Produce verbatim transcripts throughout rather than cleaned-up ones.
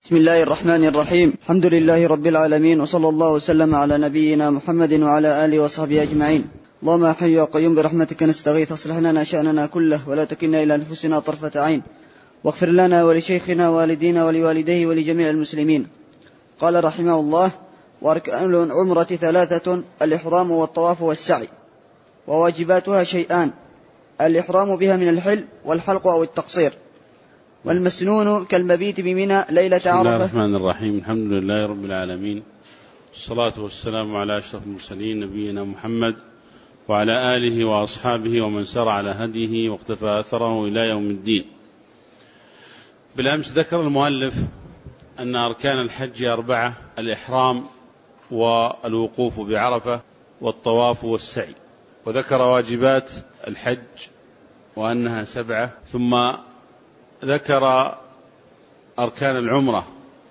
بسم الله الرحمن الرحيم. الحمد لله رب العالمين، وصلى الله وسلم على نبينا محمد وعلى آله وصحبه أجمعين. اللهم حي يا قيوم برحمتك نستغيث، اصلح لنا شأننا كله ولا تكلنا إلى أنفسنا طرفة عين، واغفر لنا ولشيخنا والدينا ولوالديه ولجميع المسلمين. قال رحمه الله: وأركان العمرة ثلاثة: الإحرام والطواف والسعي، وواجباتها شيئان: الإحرام بها من الحل والحلق أو التقصير، والمسنون كالمبيت بمنى ليلة عرفة. بسم الله الرحمن الرحيم. الحمد لله رب العالمين، والصلاة والسلام على أشرف المرسلين نبينا محمد وعلى آله وأصحابه ومن سار على هديه واقتفى أثره إلى يوم الدين. بالأمس ذكر المؤلف أن أركان الحج أربعة: الإحرام والوقوف بعرفة والطواف والسعي، وذكر واجبات الحج وأنها سبعة، ثم ذكر أركان العمرة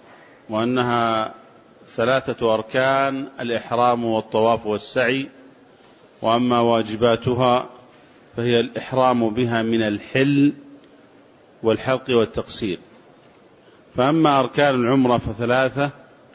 وأنها ثلاثة أركان: الإحرام والطواف والسعي، وأما واجباتها فهي الإحرام بها من الحل والحلق والتقصير. فأما أركان العمرة فثلاثة: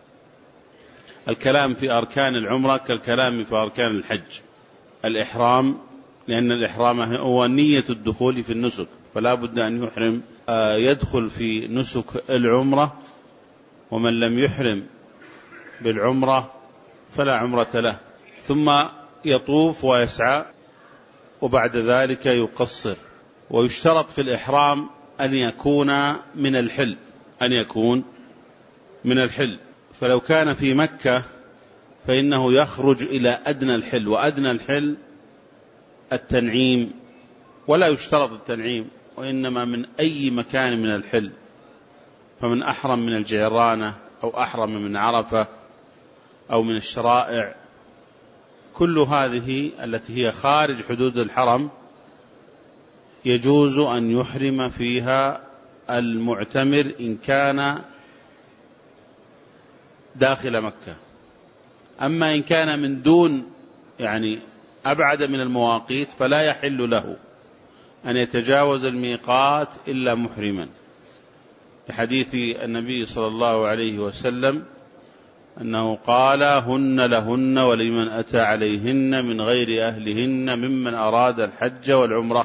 الكلام في أركان العمرة كالكلام في أركان الحج. الإحرام، لأن الإحرام هو نية الدخول في النسك، فلا بد أن يحرم يدخل في نسك العمرة، ومن لم يحرم بالعمرة فلا عمرة له. ثم يطوف ويسعى، وبعد ذلك يقصر. ويشترط في الإحرام أن يكون من الحل أن يكون من الحل فلو كان في مكة فإنه يخرج إلى أدنى الحل، وأدنى الحل التنعيم، ولا يشترط التنعيم، وإنما من أي مكان من الحل. فمن أحرم من الجيرانة أو أحرم من عرفة أو من الشرائع، كل هذه التي هي خارج حدود الحرم يجوز أن يحرم فيها المعتمر إن كان داخل مكة. أما إن كان من دون، يعني أبعد من المواقيت، فلا يحل له أن يتجاوز الميقات إلا محرما، لحديث النبي صلى الله عليه وسلم أنه قال: هن لهن ولمن أتى عليهن من غير أهلهن ممن أراد الحج والعمرة.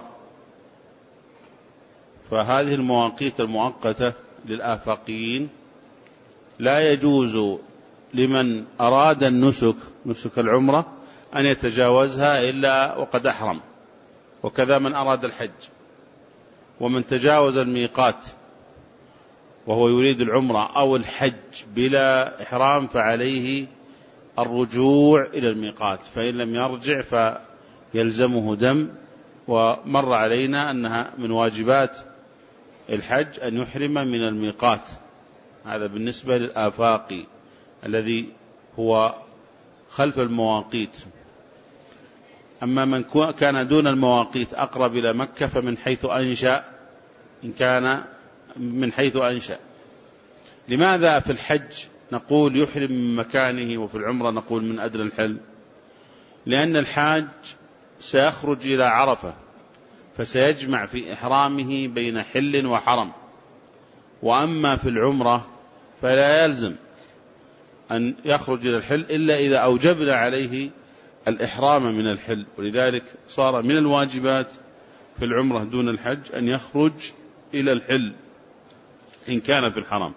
فهذه المواقيت المؤقتة للآفاقيين لا يجوز لمن أراد النسك نسك العمرة أن يتجاوزها إلا وقد أحرم، وكذا من أراد الحج. ومن تجاوز الميقات وهو يريد العمرة أو الحج بلا إحرام فعليه الرجوع إلى الميقات، فإن لم يرجع فيلزمه دم. ومر علينا أنها من واجبات الحج أن يحرم من الميقات، هذا بالنسبة للآفاقي الذي هو خلف المواقيت. أما من كان دون المواقيت أقرب إلى مكة فمن حيث أنشأ، إن كان من حيث أنشأ. لماذا في الحج نقول يحرم من مكانه وفي العمرة نقول من أدنى الحل؟ لأن الحاج سيخرج إلى عرفة فسيجمع في إحرامه بين حل وحرم، وأما في العمرة فلا يلزم أن يخرج إلى الحل إلا إذا أوجبنا عليه الإحرام من الحل. ولذلك صار من الواجبات في العمرة دون الحج أن يخرج إلى الحل إن كان في الحرم.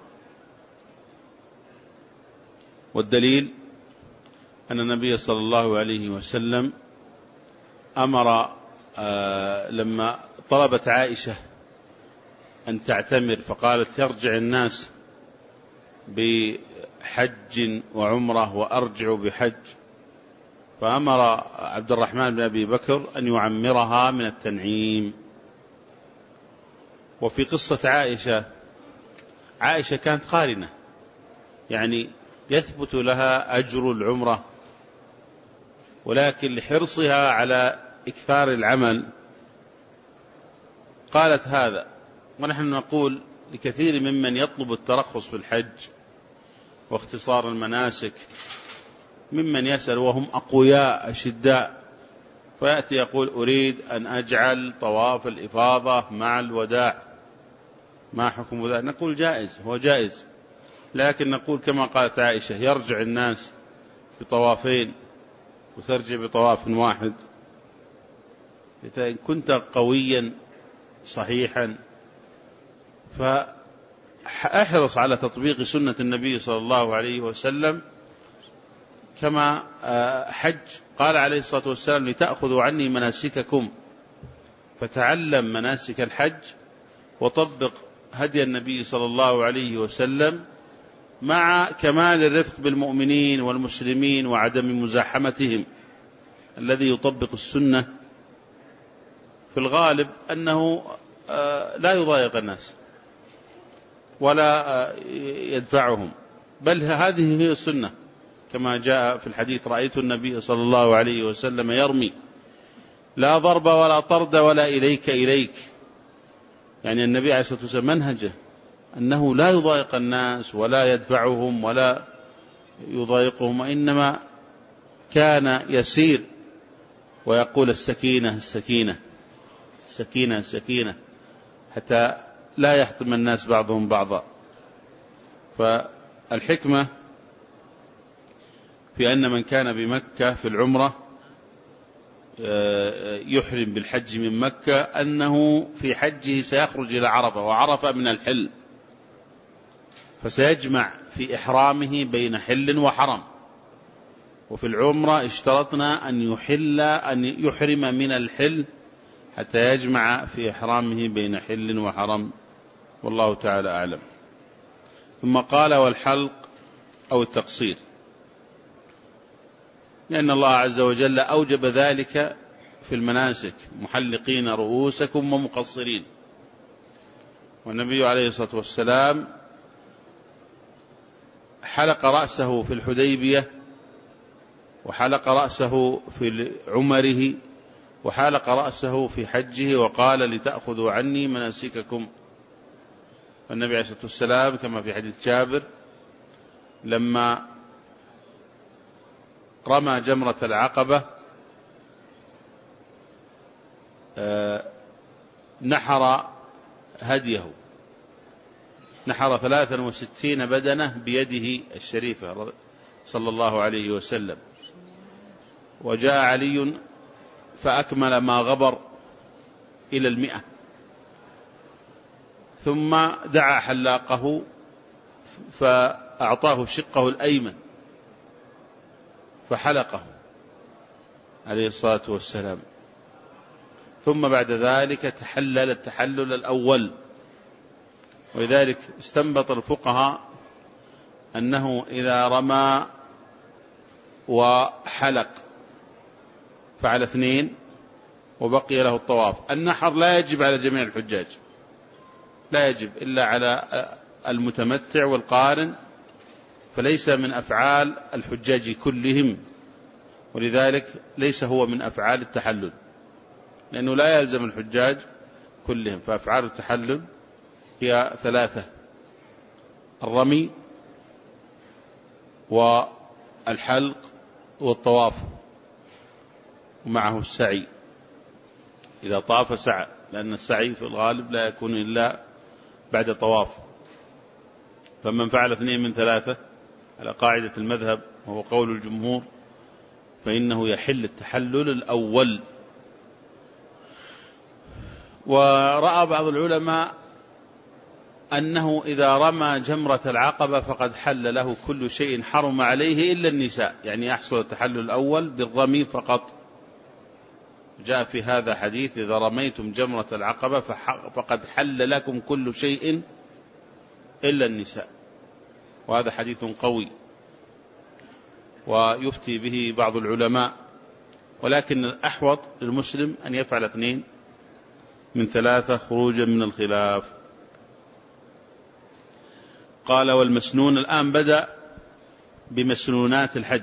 والدليل أن النبي صلى الله عليه وسلم أمر آه لما طلبت عائشة أن تعتمر فقالت: يرجع الناس بحج وعمرة وأرجع بحج، فأمر عبد الرحمن بن أبي بكر أن يعمرها من التنعيم. وفي قصة عائشة، عائشة كانت قارنة، يعني يثبت لها أجر العمرة، ولكن لحرصها على إكثار العمل قالت هذا. ونحن نقول لكثير ممن يطلب الترخص في الحج واختصار المناسك، ممن يسأل وهم أقوياء أشداء، فيأتي يقول: أريد أن أجعل طواف الإفاضة مع الوداع، ما حكم ذلك؟ نقول: جائز، هو جائز، لكن نقول كما قالت عائشة يرجع الناس بطوافين وترجع بطواف واحد. إذا كنت قويا صحيحا فأحرص على تطبيق سنة النبي صلى الله عليه وسلم كما حج. قال عليه الصلاة والسلام لتأخذوا عني مناسككم، فتعلم مناسك الحج وطبق هدي النبي صلى الله عليه وسلم مع كمال الرفق بالمؤمنين والمسلمين وعدم مزاحمتهم. الذي يطبق السنة في الغالب أنه لا يضايق الناس ولا يدفعهم، بل هذه هي السنة كما جاء في الحديث رأيت النبي صلى الله عليه وسلم يرمي لا ضرب ولا طرد ولا إليك إليك. يعني النبي عليه الصلاة والسلام منهجه أنه لا يضايق الناس ولا يدفعهم ولا يضايقهم، وإنما كان يسير ويقول السكينة السكينة السكينة السكينة حتى لا يحطم الناس بعضهم بعضا. فالحكمة في أن من كان بمكة في العمرة يحرم بالحج من مكة أنه في حجه سيخرج إلى عرفة، وعرفة من الحل، فسيجمع في إحرامه بين حل وحرم. وفي العمرة اشترطنا أن يحل أن يحرم من الحل حتى يجمع في إحرامه بين حل وحرم، والله تعالى أعلم. ثم قال والحلق أو التقصير، لأن الله عز وجل أوجب ذلك في المناسك محلقين رؤوسكم ومقصرين. والنبي عليه الصلاة والسلام حلق رأسه في الحديبية، وحلق رأسه في عمره، وحلق رأسه في حجه، وقال لتأخذوا عني مناسككم. والنبي عليه الصلاة والسلام كما في حديث جابر لما رمى جمرة العقبة نحر هديه، نحر ثلاثا وستين بدنة بيده الشريفة صلى الله عليه وسلم. وجاء علي فأكمل ما غبر إلى المئة، ثم دعا حلاقه فأعطاه شقه الأيمن فحلقه عليه الصلاة والسلام. ثم بعد ذلك تحلل التحلل الأول. ولذلك استنبط الفقهاء أنه إذا رمى وحلق فعل اثنين وبقي له الطواف. النحر لا يجب على جميع الحجاج، لا يجب إلا على المتمتع والقارن، فليس من أفعال الحجاج كلهم، ولذلك ليس هو من أفعال التحلل، لأنه لا يلزم الحجاج كلهم. فأفعال التحلل هي ثلاثة: الرمي والحلق والطواف، ومعه السعي إذا طاف سعى، لأن السعي في الغالب لا يكون إلا بعد طواف. فمن فعل اثنين من ثلاثة على قاعدة المذهب وهو قول الجمهور فإنه يحل التحلل الأول. ورأى بعض العلماء أنه إذا رمى جمرة العقبة فقد حل له كل شيء حرم عليه إلا النساء، يعني يحصل التحلل الأول بالرمي فقط. جاء في هذا حديث إذا رميتم جمرة العقبة فقد حل لكم كل شيء إلا النساء، وهذا حديث قوي ويفتي به بعض العلماء، ولكن الأحوط للمسلم أن يفعل اثنين من ثلاثة خروجا من الخلاف. قال والمسنون. الآن بدأ بمسنونات الحج.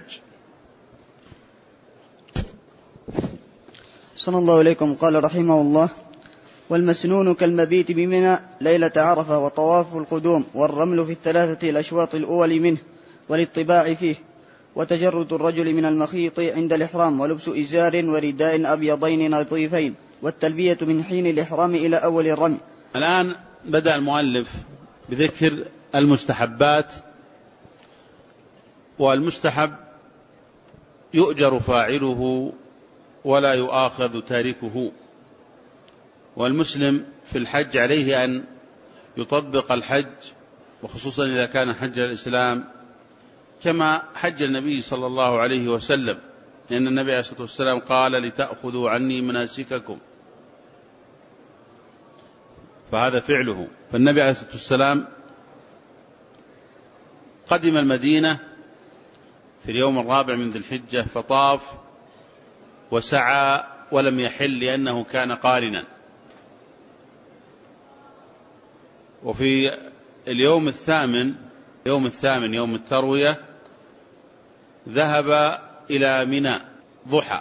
صلى الله عليكم. قال رحمه الله: والمسنون كالمبيت بمنى ليلة عرفة، وطواف القدوم، والرمل في الثلاثة الأشواط الأول منه، والاطباع فيه، وتجرد الرجل من المخيط عند الإحرام، ولبس إزار ورداء أبيضين نظيفين، والتلبية من حين الإحرام إلى أول الرمي. الآن بدأ المؤلف بذكر المستحبات والمستحب يؤجر فاعله ولا يؤاخذ تاركه. والمسلم في الحج عليه أن يطبق الحج، وخصوصا إذا كان حج الإسلام، كما حج النبي صلى الله عليه وسلم، لأن النبي عليه الصلاة والسلام قال: لتأخذوا عني مناسككم، فهذا فعله. فالنبي عليه الصلاة والسلام قدم المدينة في اليوم الرابع من ذي الحجة، فطاف وسعى ولم يحل لأنه كان قارنا. وفي اليوم الثامن يوم الثامن يوم التروية ذهب إلى منى ضحى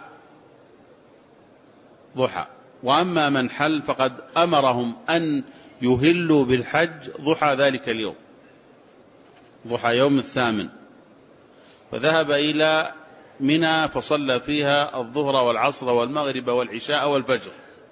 ضحى وأما من حل فقد أمرهم أن يهلوا بالحج ضحى ذلك اليوم، ضحى يوم الثامن، فذهب إلى منى فصلى فيها الظهر والعصر والمغرب والعشاء والفجر.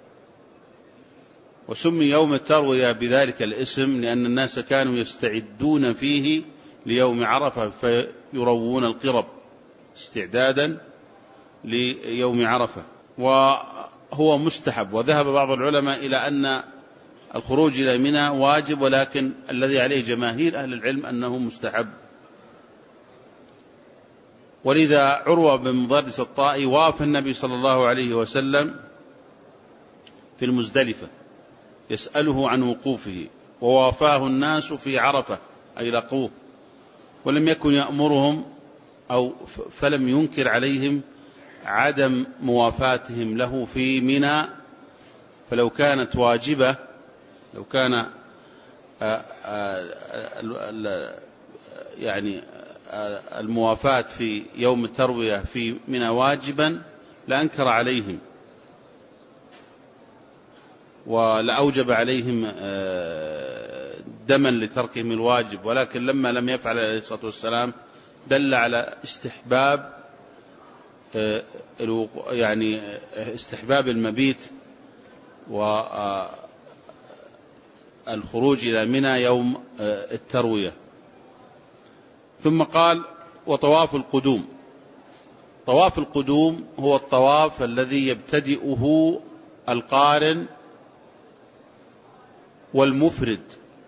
وسمي يوم التروية بذلك الاسم لأن الناس كانوا يستعدون فيه ليوم عرفة فيروون القرب استعدادا ليوم عرفة، وهو مستحب. وذهب بعض العلماء إلى أن الخروج إلى منى واجب، ولكن الذي عليه جماهير أهل العلم أنه مستحب. ولذا عروة بن مضرس الطائي وافى النبي صلى الله عليه وسلم في المزدلفة يسأله عن وقوفه، ووافاه الناس في عرفة أي لقوه، ولم يكن يأمرهم أو فلم ينكر عليهم عدم موافاتهم له في منى. فلو كانت واجبة، لو كان يعني الموافاة في يوم التروية في منى واجبا لأنكر عليهم ولأوجب عليهم دما لتركهم الواجب، ولكن لما لم يفعل عليه الصلاة والسلام دل على استحباب يعني استحباب المبيت والخروج إلى منى يوم التروية. ثم قال: وطواف القدوم. طواف القدوم هو الطواف الذي يبتدئه القارن والمفرد،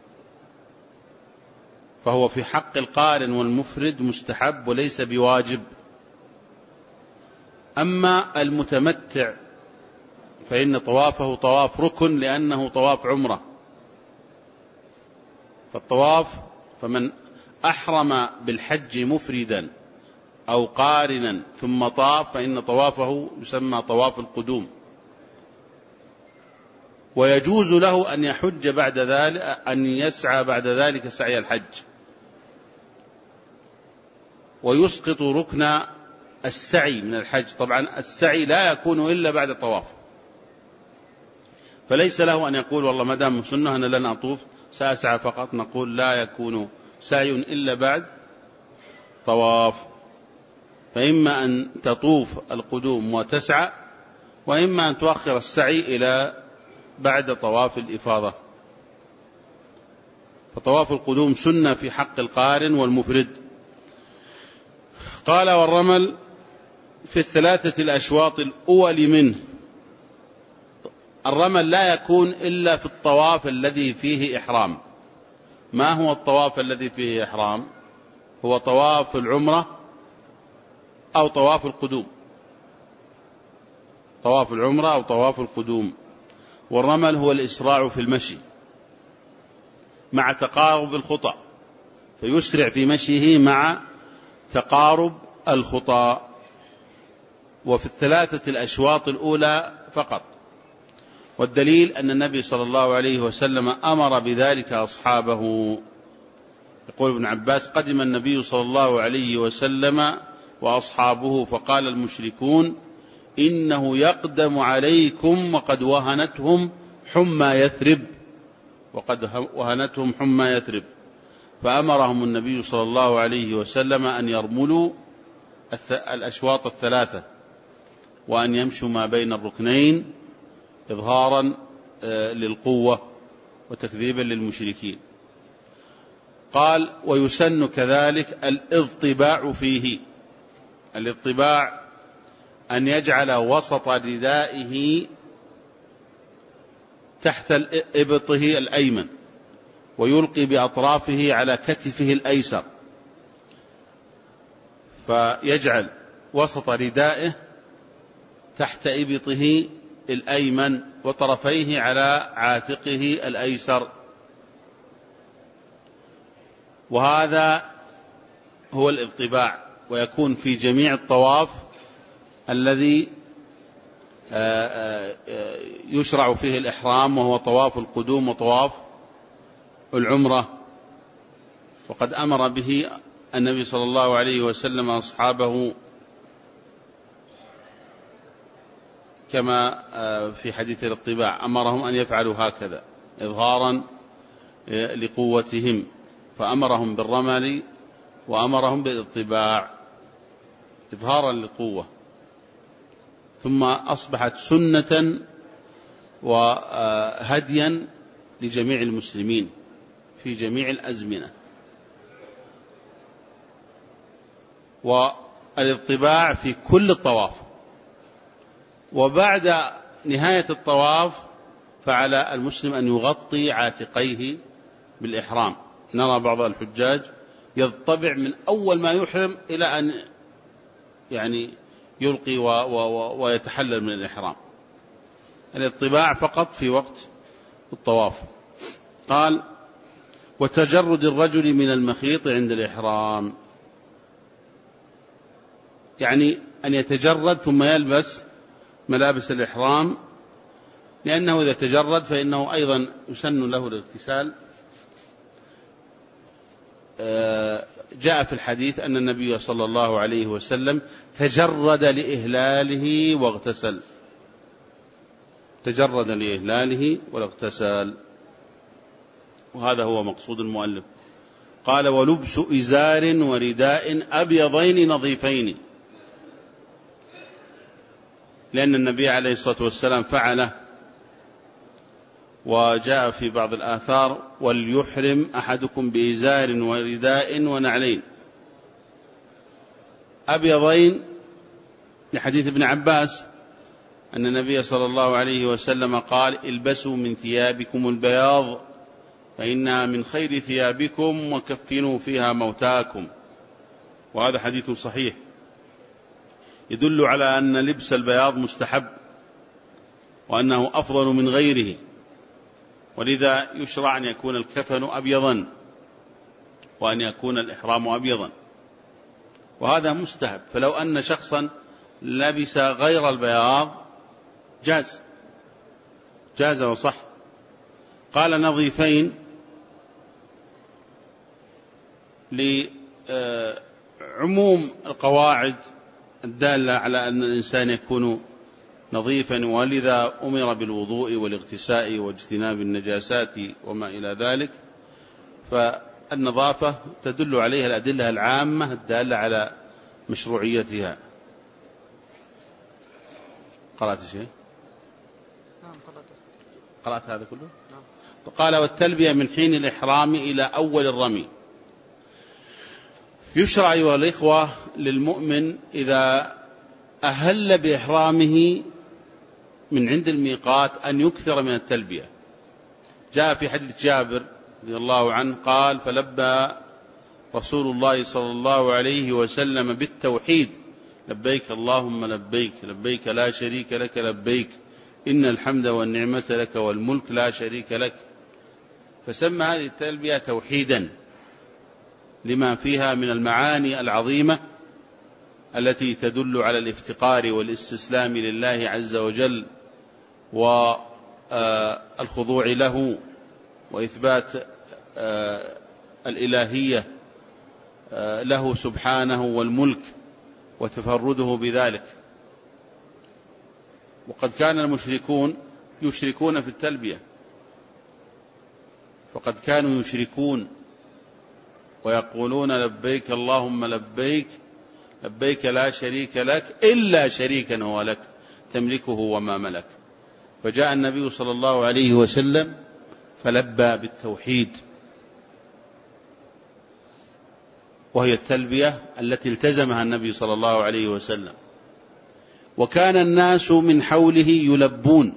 فهو في حق القارن والمفرد مستحب وليس بواجب. أما المتمتع فإن طوافه طواف ركن لأنه طواف عمرة. فالطواف فمن أحرم بالحج مفردا أو قارنا ثم طاف فإن طوافه يسمى طواف القدوم. ويجوز له أن يحج بعد ذلك، أن يسعى بعد ذلك سعي الحج، ويسقط ركن السعي من الحج. طبعا السعي لا يكون إلا بعد الطواف، فليس له أن يقول والله ما دام سنة أنا لن أطوف سأسعى فقط. نقول لا يكون سعي إلا بعد طواف، فإما أن تطوف القدوم وتسعى، وإما أن تؤخر السعي إلى بعد طواف الإفاضة. فطواف القدوم سنة في حق القارن والمفرد. قال: والرمل في الثلاثة الأشواط الأول منه. الرمل لا يكون إلا في الطواف الذي فيه إحرام. ما هو الطواف الذي فيه إحرام؟ هو طواف العمرة أو طواف القدوم، طواف العمرة أو طواف القدوم. والرمل هو الإسراع في المشي مع تقارب الخطى، فيسرع في مشيه مع تقارب الخطى. وفي الثلاثة الأشواط الأولى فقط. والدليل أن النبي صلى الله عليه وسلم أمر بذلك أصحابه. يقول ابن عباس: قدم النبي صلى الله عليه وسلم وأصحابه فقال المشركون: إنه يقدم عليكم وقد وهنتهم حمى يثرب، وقد وهنتهم حمى يثرب. فأمرهم النبي صلى الله عليه وسلم أن يرملوا الأشواط الثلاثة وأن يمشوا ما بين الركنين إظهارا للقوة وتكذيبا للمشركين. قال ويسن كذلك الاضطباع فيه. الاضطباع أن يجعل وسط ردائه تحت إبطه الأيمن ويلقي بأطرافه على كتفه الأيسر، فيجعل وسط ردائه تحت إبطه الأيمن وطرفيه على عاتقه الأيسر. وهذا هو الاضطباع، ويكون في جميع الطواف الذي يشرع فيه الإحرام، وهو طواف القدوم وطواف العمرة. وقد أمر به النبي صلى الله عليه وسلم أصحابه كما في حديث الاضطباع، أمرهم أن يفعلوا هكذا إظهارا لقوتهم، فأمرهم بالرمل وأمرهم بالاضطباع إظهارا للقوة. ثم أصبحت سنة وهديا لجميع المسلمين في جميع الأزمنة. والاضطباع في كل الطواف. وبعد نهاية الطواف فعلى المسلم أن يغطي عاتقيه بالإحرام. نرى بعض الحجاج يضطبع من أول ما يحرم إلى أن يعني يلقي و و ويتحلل من الإحرام. الاضطباع فقط في وقت الطواف. قال وتجرد الرجل من المخيط عند الإحرام، يعني أن يتجرد ثم يلبس ملابس الإحرام، لأنه إذا تجرد فإنه أيضا يسن له الاغتسال. جاء في الحديث أن النبي صلى الله عليه وسلم تجرد لإهلاله واغتسل، تجرد لإهلاله واغتسل، وهذا هو مقصود المؤلف. قال ولبس إزار ورداء أبيضين نظيفين، لأن النبي عليه الصلاة والسلام فعله. وجاء في بعض الآثار وليحرم أحدكم بإزار ورداء ونعلين أبيضين، لحديث ابن عباس أن النبي صلى الله عليه وسلم قال البسوا من ثيابكم البياض فإنها من خير ثيابكم وكفنوا فيها موتاكم. وهذا حديث صحيح يدل على أن لبس البياض مستحب وأنه أفضل من غيره، ولذا يشرع أن يكون الكفن أبيضا وأن يكون الإحرام أبيضا، وهذا مستحب. فلو أن شخصا لبس غير البياض جاز جاز وصح. قال نظيفين لعموم القواعد الدالة على أن الإنسان يكون نظيفا، ولذا أمر بالوضوء والاغتساء واجتناب النجاسات وما إلى ذلك. فالنظافة تدل عليها الأدلة العامة الدالة على مشروعيتها. قرأت شيء؟ نعم قرأت. قرأت هذا كله؟ نعم. قال والتلبية من حين الإحرام إلى أول الرمي. يشرع أيها الإخوة للمؤمن إذا أهل بإحرامه من عند الميقات أن يكثر من التلبية. جاء في حديث جابر رضي الله عنه قال فلبى رسول الله صلى الله عليه وسلم بالتوحيد لبيك اللهم لبيك لبيك لا شريك لك لبيك إن الحمد والنعمة لك والملك لا شريك لك. فسمى هذه التلبية توحيدا لما فيها من المعاني العظيمة التي تدل على الافتقار والاستسلام لله عز وجل والخضوع له وإثبات الإلهية له سبحانه والملك وتفرده بذلك. وقد كان المشركون يشركون في التلبية، فقد كانوا يشركون ويقولون لبيك اللهم لبيك لبيك لا شريك لك إلا شريكا هو لك تملكه وما ملك. فجاء النبي صلى الله عليه وسلم فلبى بالتوحيد وهي التلبية التي التزمها النبي صلى الله عليه وسلم. وكان الناس من حوله يلبون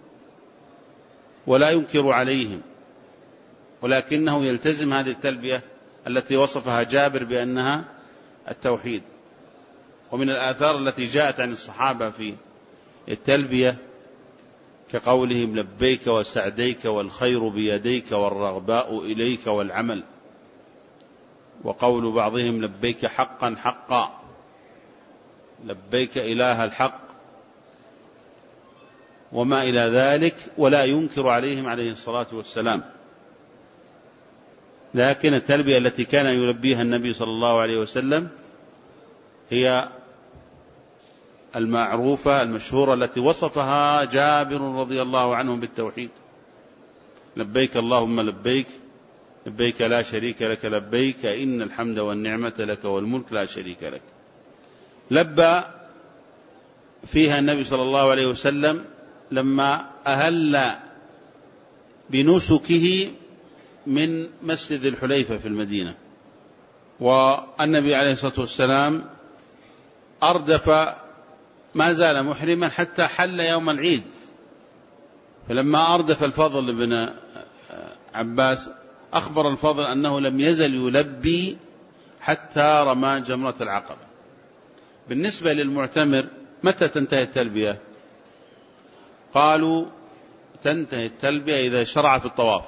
ولا ينكر عليهم، ولكنه يلتزم هذه التلبية التي وصفها جابر بأنها التوحيد. ومن الآثار التي جاءت عن الصحابة في التلبية كقولهم لبيك وسعديك والخير بيديك والرغباء إليك والعمل، وقول بعضهم لبيك حقا حقا، لبيك إله الحق، وما إلى ذلك، ولا ينكر عليهم عليه الصلاة والسلام. لكن التلبية التي كان يلبيها النبي صلى الله عليه وسلم هي المعروفة المشهورة التي وصفها جابر رضي الله عنه بالتوحيد: لبيك اللهم لبيك، لبيك لا شريك لك لبيك، إن الحمد والنعمة لك والملك لا شريك لك. لبى فيها النبي صلى الله عليه وسلم لما أهل بنسكه من مسجد الحليفة في المدينة، والنبي عليه الصلاة والسلام أردف ما زال محرما حتى حل يوم العيد. فلما أردف الفضل بن عباس أخبر الفضل أنه لم يزل يلبي حتى رمى جمرة العقبة. بالنسبة للمعتمر متى تنتهي التلبية؟ قالوا تنتهي التلبية إذا شرع في الطواف،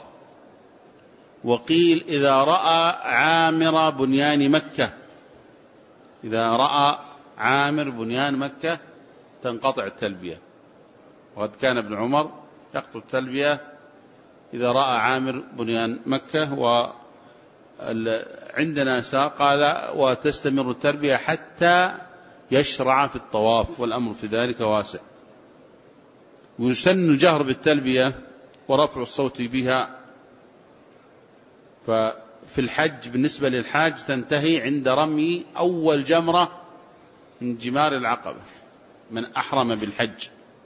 وقيل إذا رأى عامر بنيان مكة، إذا رأى عامر بنيان مكة تنقطع التلبية. وقد كان ابن عمر يقطع التلبية إذا رأى عامر بنيان مكة. وعندنا قال وتستمر التلبية حتى يشرع في الطواف، والأمر في ذلك واسع. ويسن الجهر بالتلبية ورفع الصوت بها. ففي الحج بالنسبة للحاج تنتهي عند رمي أول جمرة من جمار العقبة، من أحرم بالحج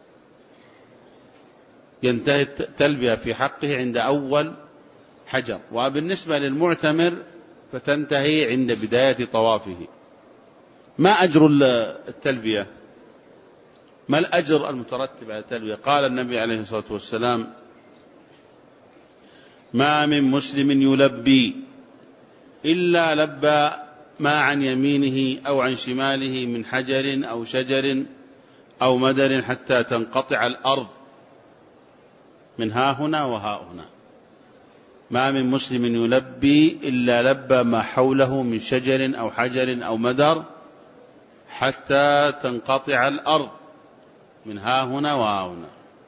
ينتهي التلبية في حقه عند أول حجر. وبالنسبة للمعتمر فتنتهي عند بداية طوافه. ما أجر التلبية؟ ما الأجر المترتب على التلبية؟ قال النبي عليه الصلاة والسلام: ما من مسلم يلبي إلا لبى ما عن يمينه أو عن شماله من حجر أو شجر أو مدر حتى تنقطع الأرض من ها هنا وها هنا. ما من مسلم يلبي إلا لبى ما حوله من شجر أو حجر أو مدر حتى تنقطع الأرض من ها هنا وها هنا.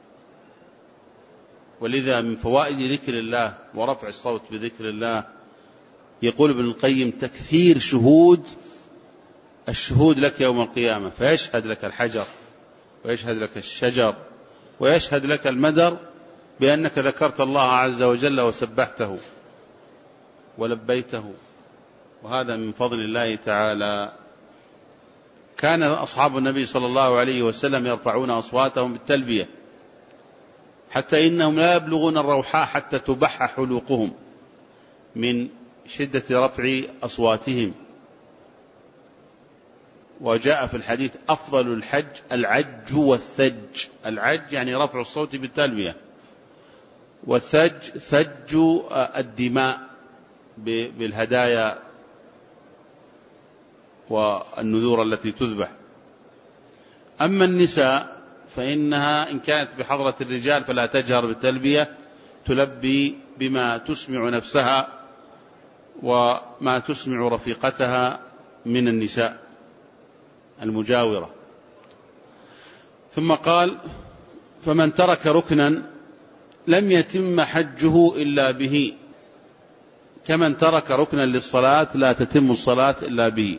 ولذا من فوائد ذكر الله ورفع الصوت بذكر الله يقول ابن القيم: تكثير شهود الشهود لك يوم القيامة، فيشهد لك الحجر ويشهد لك الشجر ويشهد لك المدر بأنك ذكرت الله عز وجل وسبحته ولبيته، وهذا من فضل الله تعالى. كان أصحاب النبي صلى الله عليه وسلم يرفعون أصواتهم بالتلبية حتى إنهم لا يبلغون الروحاء حتى تبح حلوقهم من شدة رفع أصواتهم. وجاء في الحديث: أفضل الحج العج والثج. العج يعني رفع الصوت بالتلبية، والثج ثج الدماء بالهدايا والنذور التي تذبح. أما النساء فإنها إن كانت بحضرة الرجال فلا تجهر بالتلبية، تلبي بما تسمع نفسها وما تسمع رفيقتها من النساء المجاورة. ثم قال: فمن ترك ركنا لم يتم حجه إلا به، كمن ترك ركنا للصلاة لا تتم الصلاة إلا به.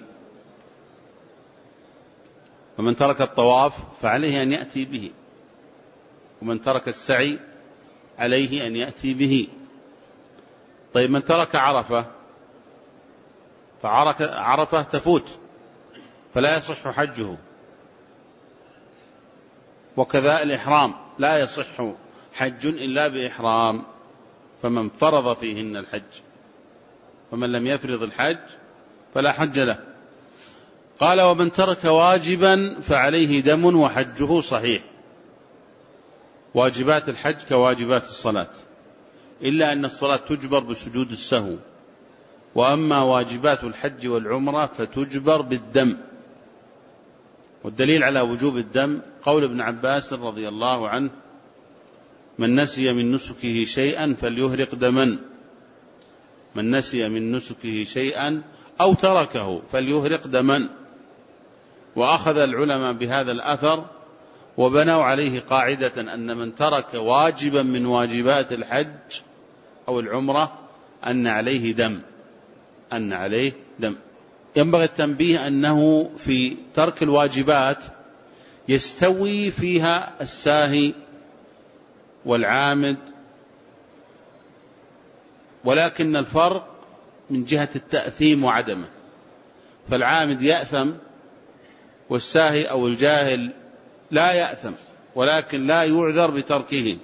فمن ترك الطواف فعليه أن يأتي به، ومن ترك السعي عليه أن يأتي به. طيب من ترك عرفة فعرفة تفوت فلا يصح حجه، وكذا الإحرام لا يصح حج إلا بإحرام، فمن فرض فيهن الحج. فمن لم يفرض الحج فلا حج له. قال ومن ترك واجبا فعليه دم وحجه صحيح. واجبات الحج كواجبات الصلاة، إلا أن الصلاة تجبر بسجود السهو، وأما واجبات الحج والعمرة فتجبر بالدم. والدليل على وجوب الدم قول ابن عباس رضي الله عنه: من نسي من نسكه شيئا فليهرق دما، من نسي من نسكه شيئا أو تركه فليهرق دما. وأخذ العلماء بهذا الأثر وبنوا عليه قاعدة أن من ترك واجبا من واجبات الحج أو العمرة أن عليه دم، أن عليه دم. ينبغي التنبيه أنه في ترك الواجبات يستوي فيها الساهي والعامد، ولكن الفرق من جهة التأثيم وعدمه. فالعامد يأثم والساهي أو الجاهل لا يأثم، ولكن لا يعذر بتركه،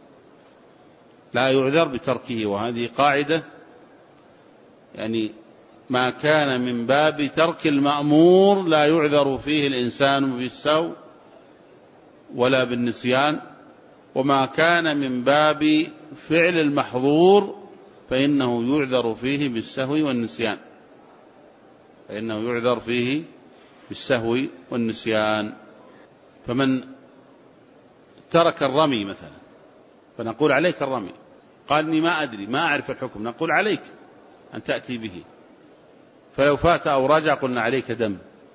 لا يعذر بتركه. وهذه قاعدة، يعني ما كان من باب ترك المأمور لا يعذر فيه الإنسان بالسهو ولا بالنسيان، وما كان من باب فعل المحظور فإنه يعذر فيه بالسهو والنسيان، فإنه يعذر فيه بالسهو والنسيان. فمن ترك الرمي مثلا فنقول عليك الرمي، قال إني ما أدري ما أعرف الحكم، نقول عليك أن تأتي به. فلو فات أو رجع قلنا عليك دم،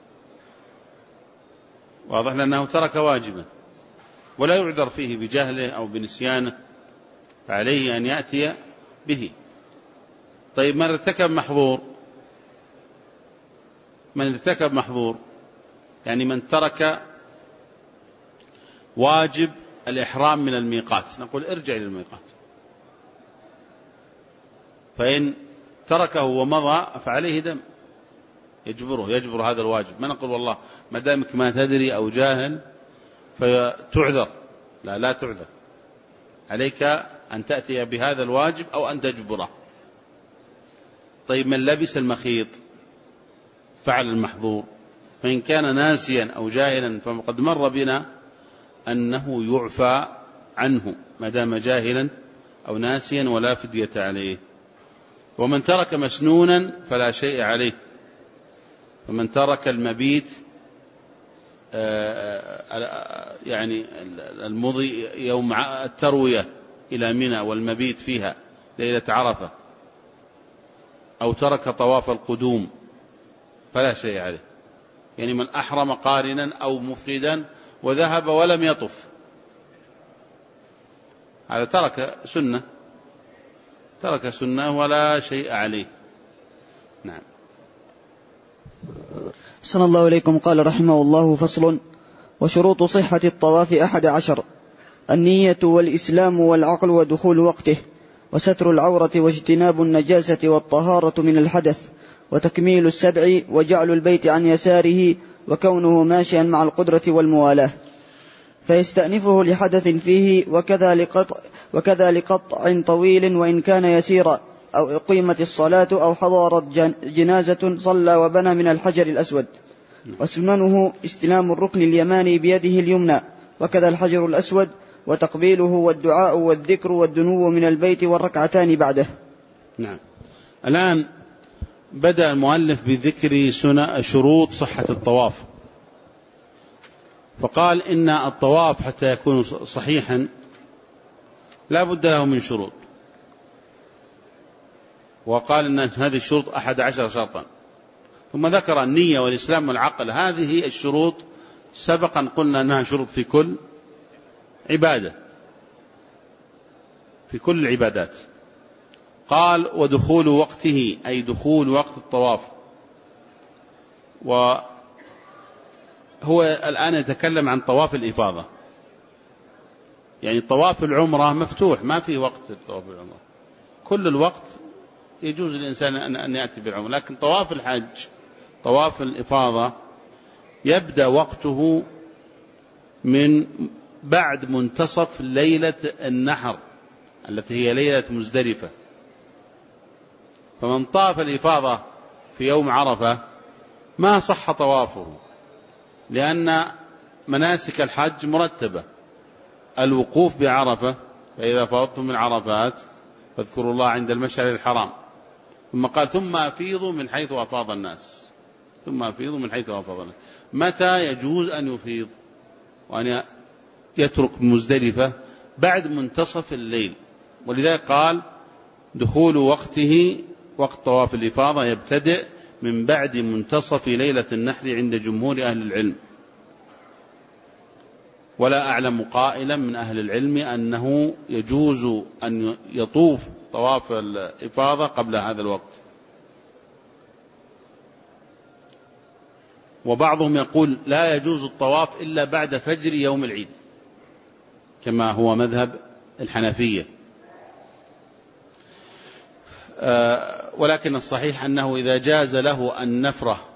واضح لأنه ترك واجبا ولا يعذر فيه بجهله أو بنسيانه، فعليه أن يأتي به. طيب من ارتكب محظور، من ارتكب محظور يعني من ترك واجب الإحرام من الميقات، نقول ارجع إلى الميقات. فإن تركه ومضى فعليه دم يجبره، يجبر هذا الواجب. ما نقول والله ما دامك ما تدري أو جاهل فتعذر، لا لا تعذر، عليك أن تأتي بهذا الواجب أو أن تجبره. طيب من لبس المخيط فعل المحظور، فإن كان ناسيا أو جاهلا فقد مر بنا أنه يعفى عنه ما دام جاهلا أو ناسيا ولا فدية عليه. ومن ترك مسنونا فلا شيء عليه. ومن ترك المبيت يعني المضي يوم التروية إلى منى والمبيت فيها ليلة عرفة، أو ترك طواف القدوم فلا شيء عليه. يعني من أحرم قارنا أو مفردا وذهب ولم يطف، هذا ترك سنة، ترك سنة ولا شيء عليه. نعم. صلى الله عليكم. قال رحمه الله: فصل: وشروط صحة الطواف أحد عشر: النية والإسلام والعقل ودخول وقته، وستر العورة واجتناب النجاسة والطهارة من الحدث، وتكميل السبع، وجعل البيت عن يساره، وكونه ماشيا مع القدرة والموالاة، فيستأنفه لحدث فيه، وكذا لقطع, وكذا لقطع طويل وإن كان يسيرا، أو أقيمت الصلاة أو حضرت جنازة صلى وبنى من الحجر الأسود. وسننه استلام الركن اليماني بيده اليمنى، وكذا الحجر الأسود، وتقبيله، والدعاء والذكر والدنو من البيت، والركعتان بعده. نعم. الآن بدأ المؤلف بذكر شروط صحة الطواف، فقال إن الطواف حتى يكون صحيحا لا بد له من شروط، وقال إن هذه الشروط أحد عشر شرطا، ثم ذكر النية والإسلام والعقل. هذه الشروط سبقا قلنا أنها شروط في كل عبادة، في كل العبادات. قال: ودخول وقته، أي دخول وقت الطواف. وهو الآن يتكلم عن طواف الإفاضة، يعني طواف العمرة مفتوح، ما في وقت طواف العمرة، كل الوقت يجوز للإنسان أن يأتي بالعمرة. لكن طواف الحج، طواف الإفاضة، يبدأ وقته من بعد منتصف ليلة النحر التي هي ليلة مزدلفة. فمن طاف الإفاضة في يوم عرفة ما صح طوافه، لأن مناسك الحج مرتبة: الوقوف بعرفة، فإذا فضتم من عرفات فاذكروا الله عند المشعر الحرام، ثم قال ثم أفيضوا من حيث أفاض الناس، ثم أفيضوا من حيث أفاض الناس. متى يجوز أن يفيض وأن يترك مزدلفة؟ بعد منتصف الليل، ولذلك قال دخول وقته وقت طواف الإفاضة يبتدئ من بعد منتصف ليلة النحر عند جمهور أهل العلم، ولا أعلم قائلا من أهل العلم أنه يجوز أن يطوف طواف الإفاضة قبل هذا الوقت. وبعضهم يقول لا يجوز الطواف إلا بعد فجر يوم العيد كما هو مذهب الحنفية، ولكن الصحيح أنه إذا جاز له النفرة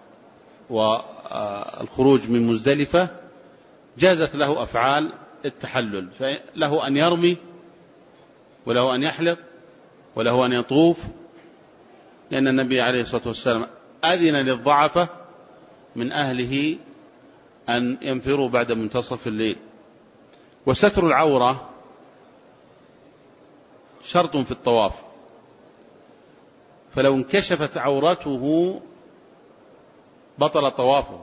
والخروج من مزدلفة جازت له أفعال التحلل، فله أن يرمي وله أن يحلق وله أن يطوف، لأن النبي عليه الصلاة والسلام أذن للضعفة من أهله أن ينفروا بعد منتصف الليل. وستر العورة شرط في الطواف، فلو انكشفت عورته بطل طوافه.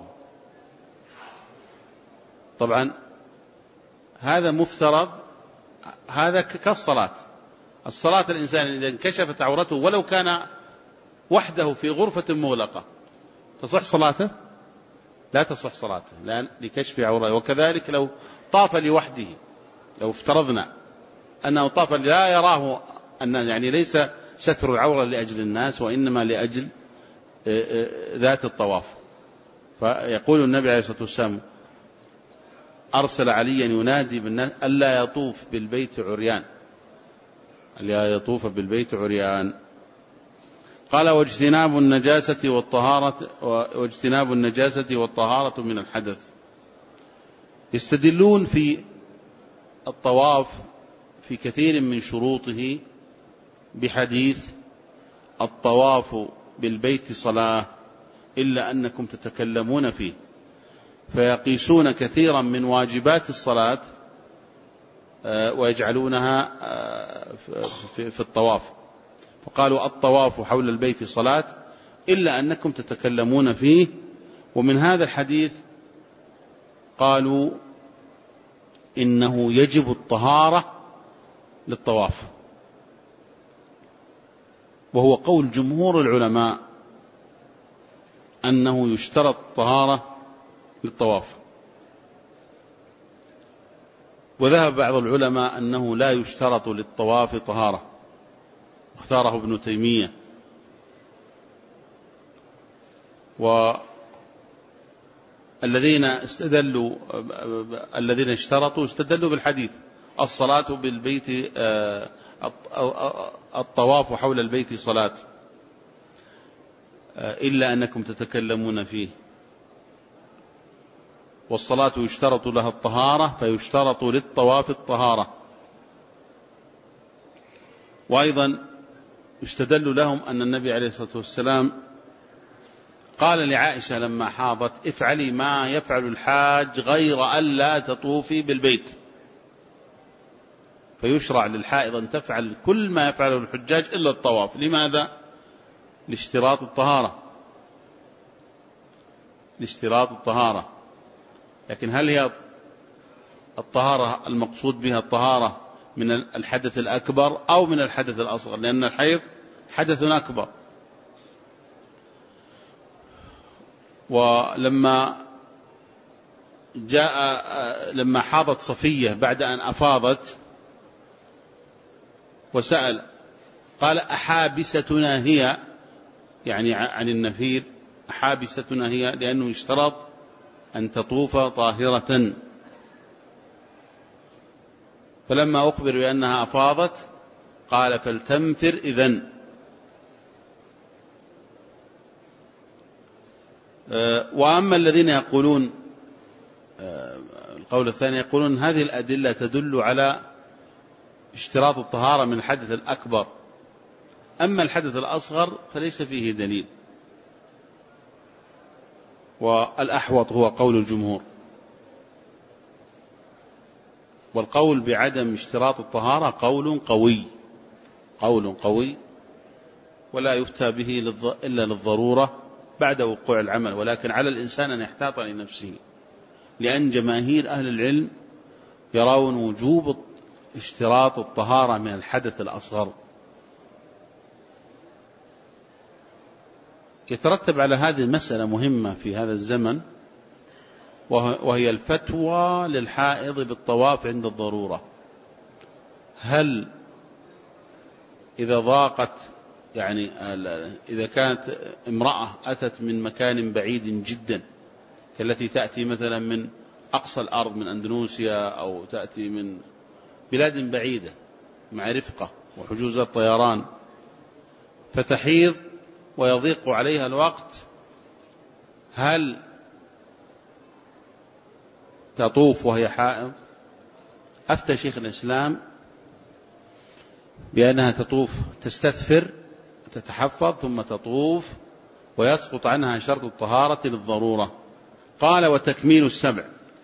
طبعا هذا مفترض، هذا كالصلاة. الصلاة الإنسان إذا انكشفت عورته ولو كان وحده في غرفة مغلقة تصح صلاته؟ لا تصح صلاته لأن لكشف عورته. وكذلك لو طاف لوحده، لو افترضنا أنه طاف لا يراه أن يعني ليس ستر العورة لأجل الناس وإنما لأجل ذات الطواف، فيقول النبي عليه الصلاة والسلام أرسل عليا ينادي بالناس ألا يطوف بالبيت عريان، ألا يطوف بالبيت عريان. قال واجتناب النجاسة والطهارة واجتناب النجاسة والطهارة من الحدث. يستدلون في الطواف في كثير من شروطه بحديث الطواف بالبيت صلاة إلا أنكم تتكلمون فيه، فيقيسون كثيرا من واجبات الصلاة ويجعلونها في الطواف، فقالوا الطواف حول البيت صلاة إلا أنكم تتكلمون فيه. ومن هذا الحديث قالوا إنه يجب الطهارة للطواف، وهو قول جمهور العلماء أنه يشترط الطهارة للطواف. وذهب بعض العلماء أنه لا يشترط للطواف طهارة، اختاره ابن تيمية. والذين استدلوا الذين اشترطوا استدلوا بالحديث الصلاة بالبيت الطواف حول البيت صلاة إلا أنكم تتكلمون فيه، والصلاة يشترط لها الطهارة فيشترط للطواف الطهارة. وأيضا يستدل لهم أن النبي عليه الصلاة والسلام قال لعائشة لما حاضت افعلي ما يفعل الحاج غير أن لا تطوفي بالبيت، فيشرع للحائض أن تفعل كل ما يفعله الحجاج إلا الطواف. لماذا؟ لاشتراط الطهارة، لاشتراط الطهارة. لكن هل هي الطهارة المقصود بها الطهارة من الحدث الأكبر أو من الحدث الأصغر؟ لأن الحيض حدث أكبر. ولما جاء لما حاضت صفية بعد أن أفاضت وسأل قال أحابستنا هي، يعني عن النفير، أحابستنا هي لأنه اشترط أن تطوف طاهرة. فلما أخبر بأنها أفاضت قال فلتنفر إذن. وأما الذين يقولون القول الثاني يقولون هذه الأدلة تدل على اشتراط الطهارة من الحدث الأكبر، أما الحدث الأصغر فليس فيه دليل. والأحوط هو قول الجمهور. والقول بعدم اشتراط الطهارة قول قوي قول قوي ولا يفتى به إلا للضرورة بعد وقوع العمل، ولكن على الإنسان أن يحتاط لنفسه، لأن جماهير أهل العلم يرون وجوب اشتراط الطهارة من الحدث الأصغر. يترتب على هذه المسألة مهمة في هذا الزمن، وهي الفتوى للحائض بالطواف عند الضرورة. هل إذا ضاقت، يعني إذا كانت امرأة أتت من مكان بعيد جدا كالتي تأتي مثلا من أقصى الأرض من أندونيسيا أو تأتي من بلاد بعيدة مع رفقة وحجوزات طيران، فتحيض ويضيق عليها الوقت، هل تطوف وهي حائض؟ أفتى شيخ الإسلام بأنها تطوف، تستثفر، تتحفظ ثم تطوف، ويسقط عنها شرط الطهارة للضرورة. قال: وتكميل السبع،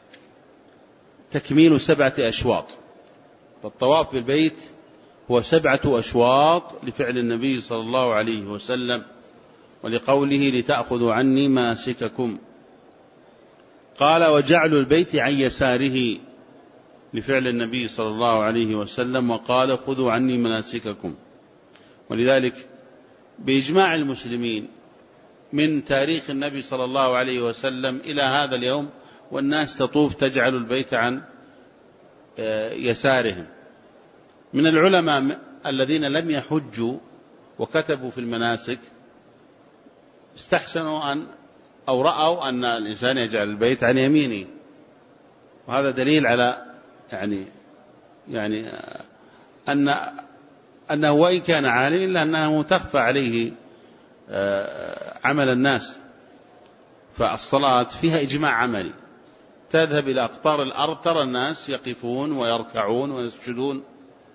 تكميل سبعة أشواط. فالطواف بالبيت هو سبعة أشواط لفعل النبي صلى الله عليه وسلم، ولقوله: لتأخذوا عني مناسككم. قال: وجعل البيت عن يساره لفعل النبي صلى الله عليه وسلم، وقال: خذوا عني مناسككم. ولذلك بإجماع المسلمين من تاريخ النبي صلى الله عليه وسلم إلى هذا اليوم والناس تطوف تجعل البيت عن يسارهم. من العلماء الذين لم يحجوا وكتبوا في المناسك استحسنوا أن أو رأوا أن الإنسان يجعل البيت عن يمينه، وهذا دليل على يعني يعني أن أنه وإن كان عالم إلا أنه تخفى عليه عمل الناس. فالصلاة فيها إجماع عملي، تذهب إلى أقطار الأرض ترى الناس يقفون ويركعون ويسجدون،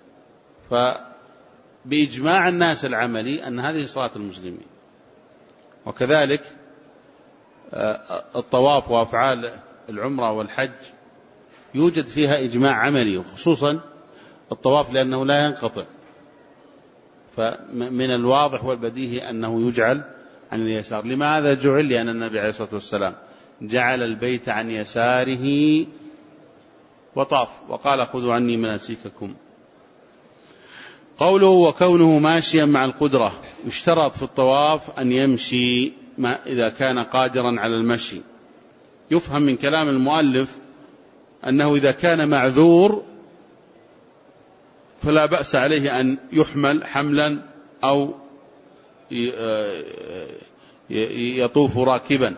فبإجماع الناس العملي أن هذه صلاة المسلمين. وكذلك الطواف وأفعال العمرة والحج يوجد فيها إجماع عملي، وخصوصا الطواف لأنه لا ينقطع، فمن الواضح والبديهي أنه يجعل عن اليسار. لماذا جعل؟ لأن النبي عليه الصلاة والسلام جعل البيت عن يساره وطاف، وقال: خذوا عني مناسككم. قوله: وكونه ماشيا مع القدرة، يشترط في الطواف أن يمشي إذا كان قادرا على المشي. يفهم من كلام المؤلف أنه إذا كان معذور فلا بأس عليه أن يحمل حملا أو يطوف راكبا،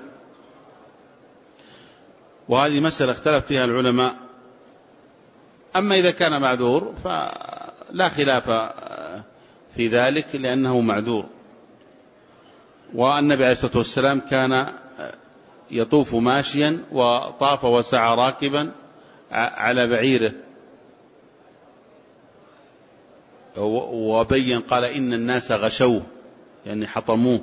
وهذه مسألة اختلف فيها العلماء. أما إذا كان معذور فلا خلاف في ذلك لأنه معذور. والنبي عليه الصلاة والسلام كان يطوف ماشيا وطاف وسعى راكبا على بعيره، وبين قال: إن الناس غشوه، يعني حطموه.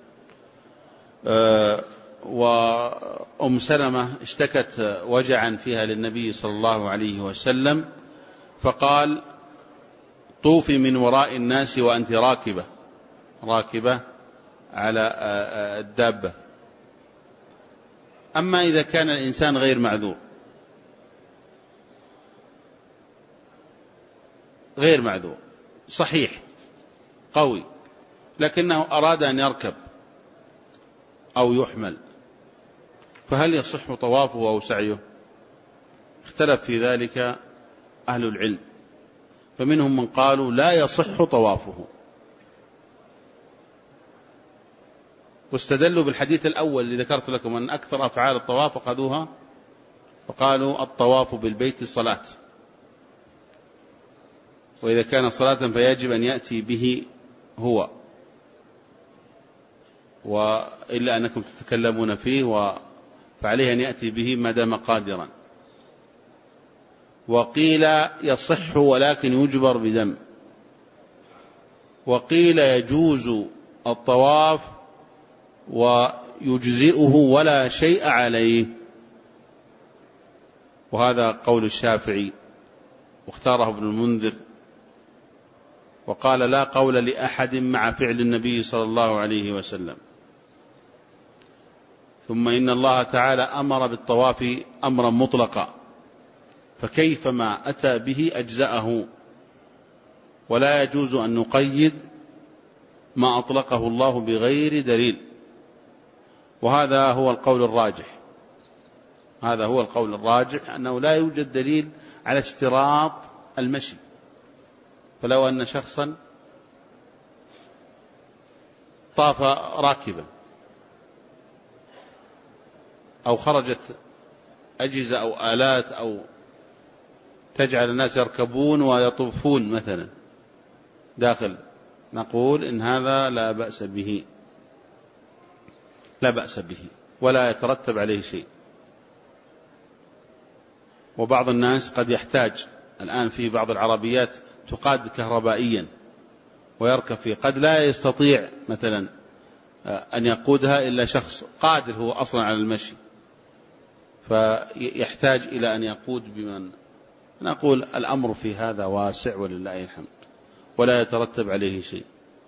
وأم سلمة اشتكت وجعا فيها للنبي صلى الله عليه وسلم، فقال: طوفي من وراء الناس وأنت راكبة راكبة على الدابة. أما إذا كان الإنسان غير معذور غير معذور صحيح قوي، لكنه أراد أن يركب أو يحمل، فهل يصح طوافه أو سعيه؟ اختلف في ذلك أهل العلم، فمنهم من قالوا لا يصح طوافه، واستدلوا بالحديث الأول اللي ذكرت لكم أن أكثر أفعال الطواف أخذوها، فقالوا: الطواف بالبيت صلاة، وإذا كان صلاة فيجب أن يأتي به هو، وإلا أنكم تتكلمون فيه، فعليه أن يأتي به ما دام قادرا. وقيل يصح ولكن يجبر بدم، وقيل يجوز الطواف ويجزئه ولا شيء عليه. وهذا قول الشافعي، واختاره ابن المنذر، وقال لا قول لأحد مع فعل النبي صلى الله عليه وسلم. ثم إن الله تعالى أمر بالطواف أمرا مطلقا، فكيفما أتى به أجزأه، ولا يجوز أن نقيد ما أطلقه الله بغير دليل. وهذا هو القول الراجح، هذا هو القول الراجح أنه لا يوجد دليل على اشتراط المشي. فلو أن شخصا طاف راكبا أو خرجت أجهزة أو آلات أو تجعل الناس يركبون ويطوفون مثلا داخل، نقول إن هذا لا بأس به، لا بأس به ولا يترتب عليه شيء. وبعض الناس قد يحتاج، الآن في بعض العربيات تقاد كهربائيا ويركب فيه، قد لا يستطيع مثلا أن يقودها إلا شخص قادر هو أصلا على المشي، فيحتاج إلى أن يقود بمن. نقول الأمر في هذا واسع ولله الحمد، ولا يترتب عليه شيء.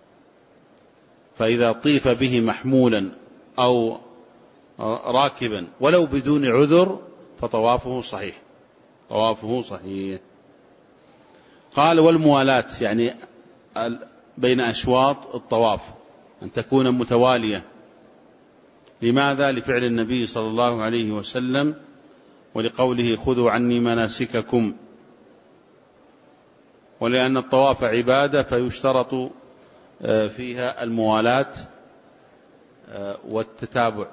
فإذا طيف به محمولا أو راكبا ولو بدون عذر فطوافه صحيح، طوافه صحيح. قال والموالاة، يعني بين أشواط الطواف أن تكون متوالية. لماذا؟ لفعل النبي صلى الله عليه وسلم ولقوله خذوا عني مناسككم، ولأن الطواف عبادة فيشترط فيها الموالاة والتتابع.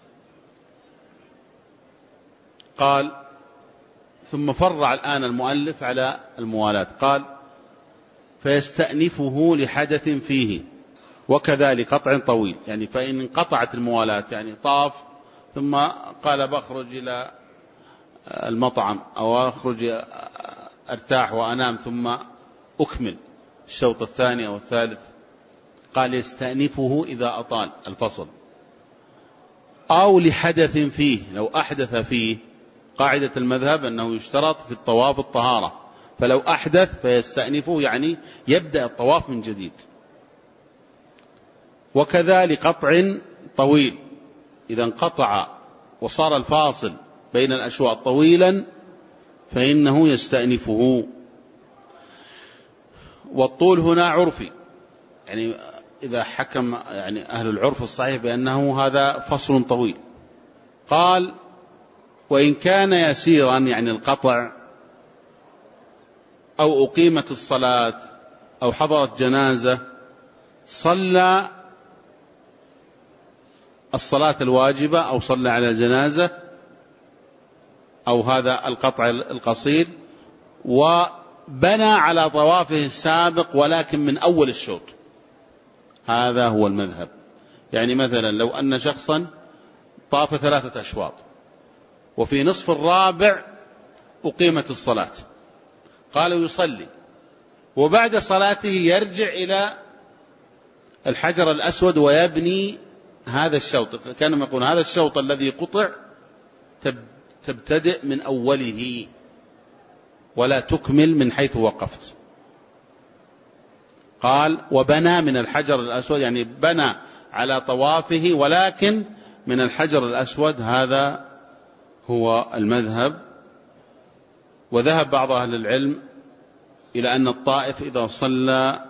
قال ثم فرع الآن المؤلف على الموالاة، قال فيستأنفه لحدث فيه وكذلك قطع طويل. يعني فإن انقطعت الموالاة، يعني طاف ثم قال بخرج إلى المطعم أو أخرج أرتاح وأنام ثم أكمل الشوط الثاني أو الثالث، قال يستأنفه إذا أطال الفصل. أو لحدث فيه، لو أحدث فيه، قاعدة المذهب أنه يشترط في الطواف الطهارة، فلو أحدث فيستأنفه يعني يبدأ الطواف من جديد. وكذلك قطع طويل، إذا انقطع وصار الفاصل بين الأشواط طويلا فإنه يستأنفه. والطول هنا عرفي، يعني إذا حكم يعني أهل العرف الصحيح بأنه هذا فصل طويل. قال وإن كان يسيرا، يعني القطع، أو أقيمت الصلاة أو حضرت جنازة، صلى الصلاة الواجبة أو صلى على الجنازة أو هذا القطع القصير، وبنى على طوافه السابق ولكن من أول الشوط. هذا هو المذهب. يعني مثلا لو أن شخصا طاف ثلاثة أشواط وفي نصف الرابع أقيمت الصلاة، قالوا يصلي، وبعد صلاته يرجع إلى الحجر الأسود ويبني هذا الشوط. كانوا يقولون هذا الشوط الذي قطع تبتدئ من أوله ولا تكمل من حيث وقفت. قال وبنى من الحجر الأسود، يعني بنى على طوافه ولكن من الحجر الأسود. هذا هو المذهب. وذهب بعض أهل العلم إلى أن الطائف إذا صلى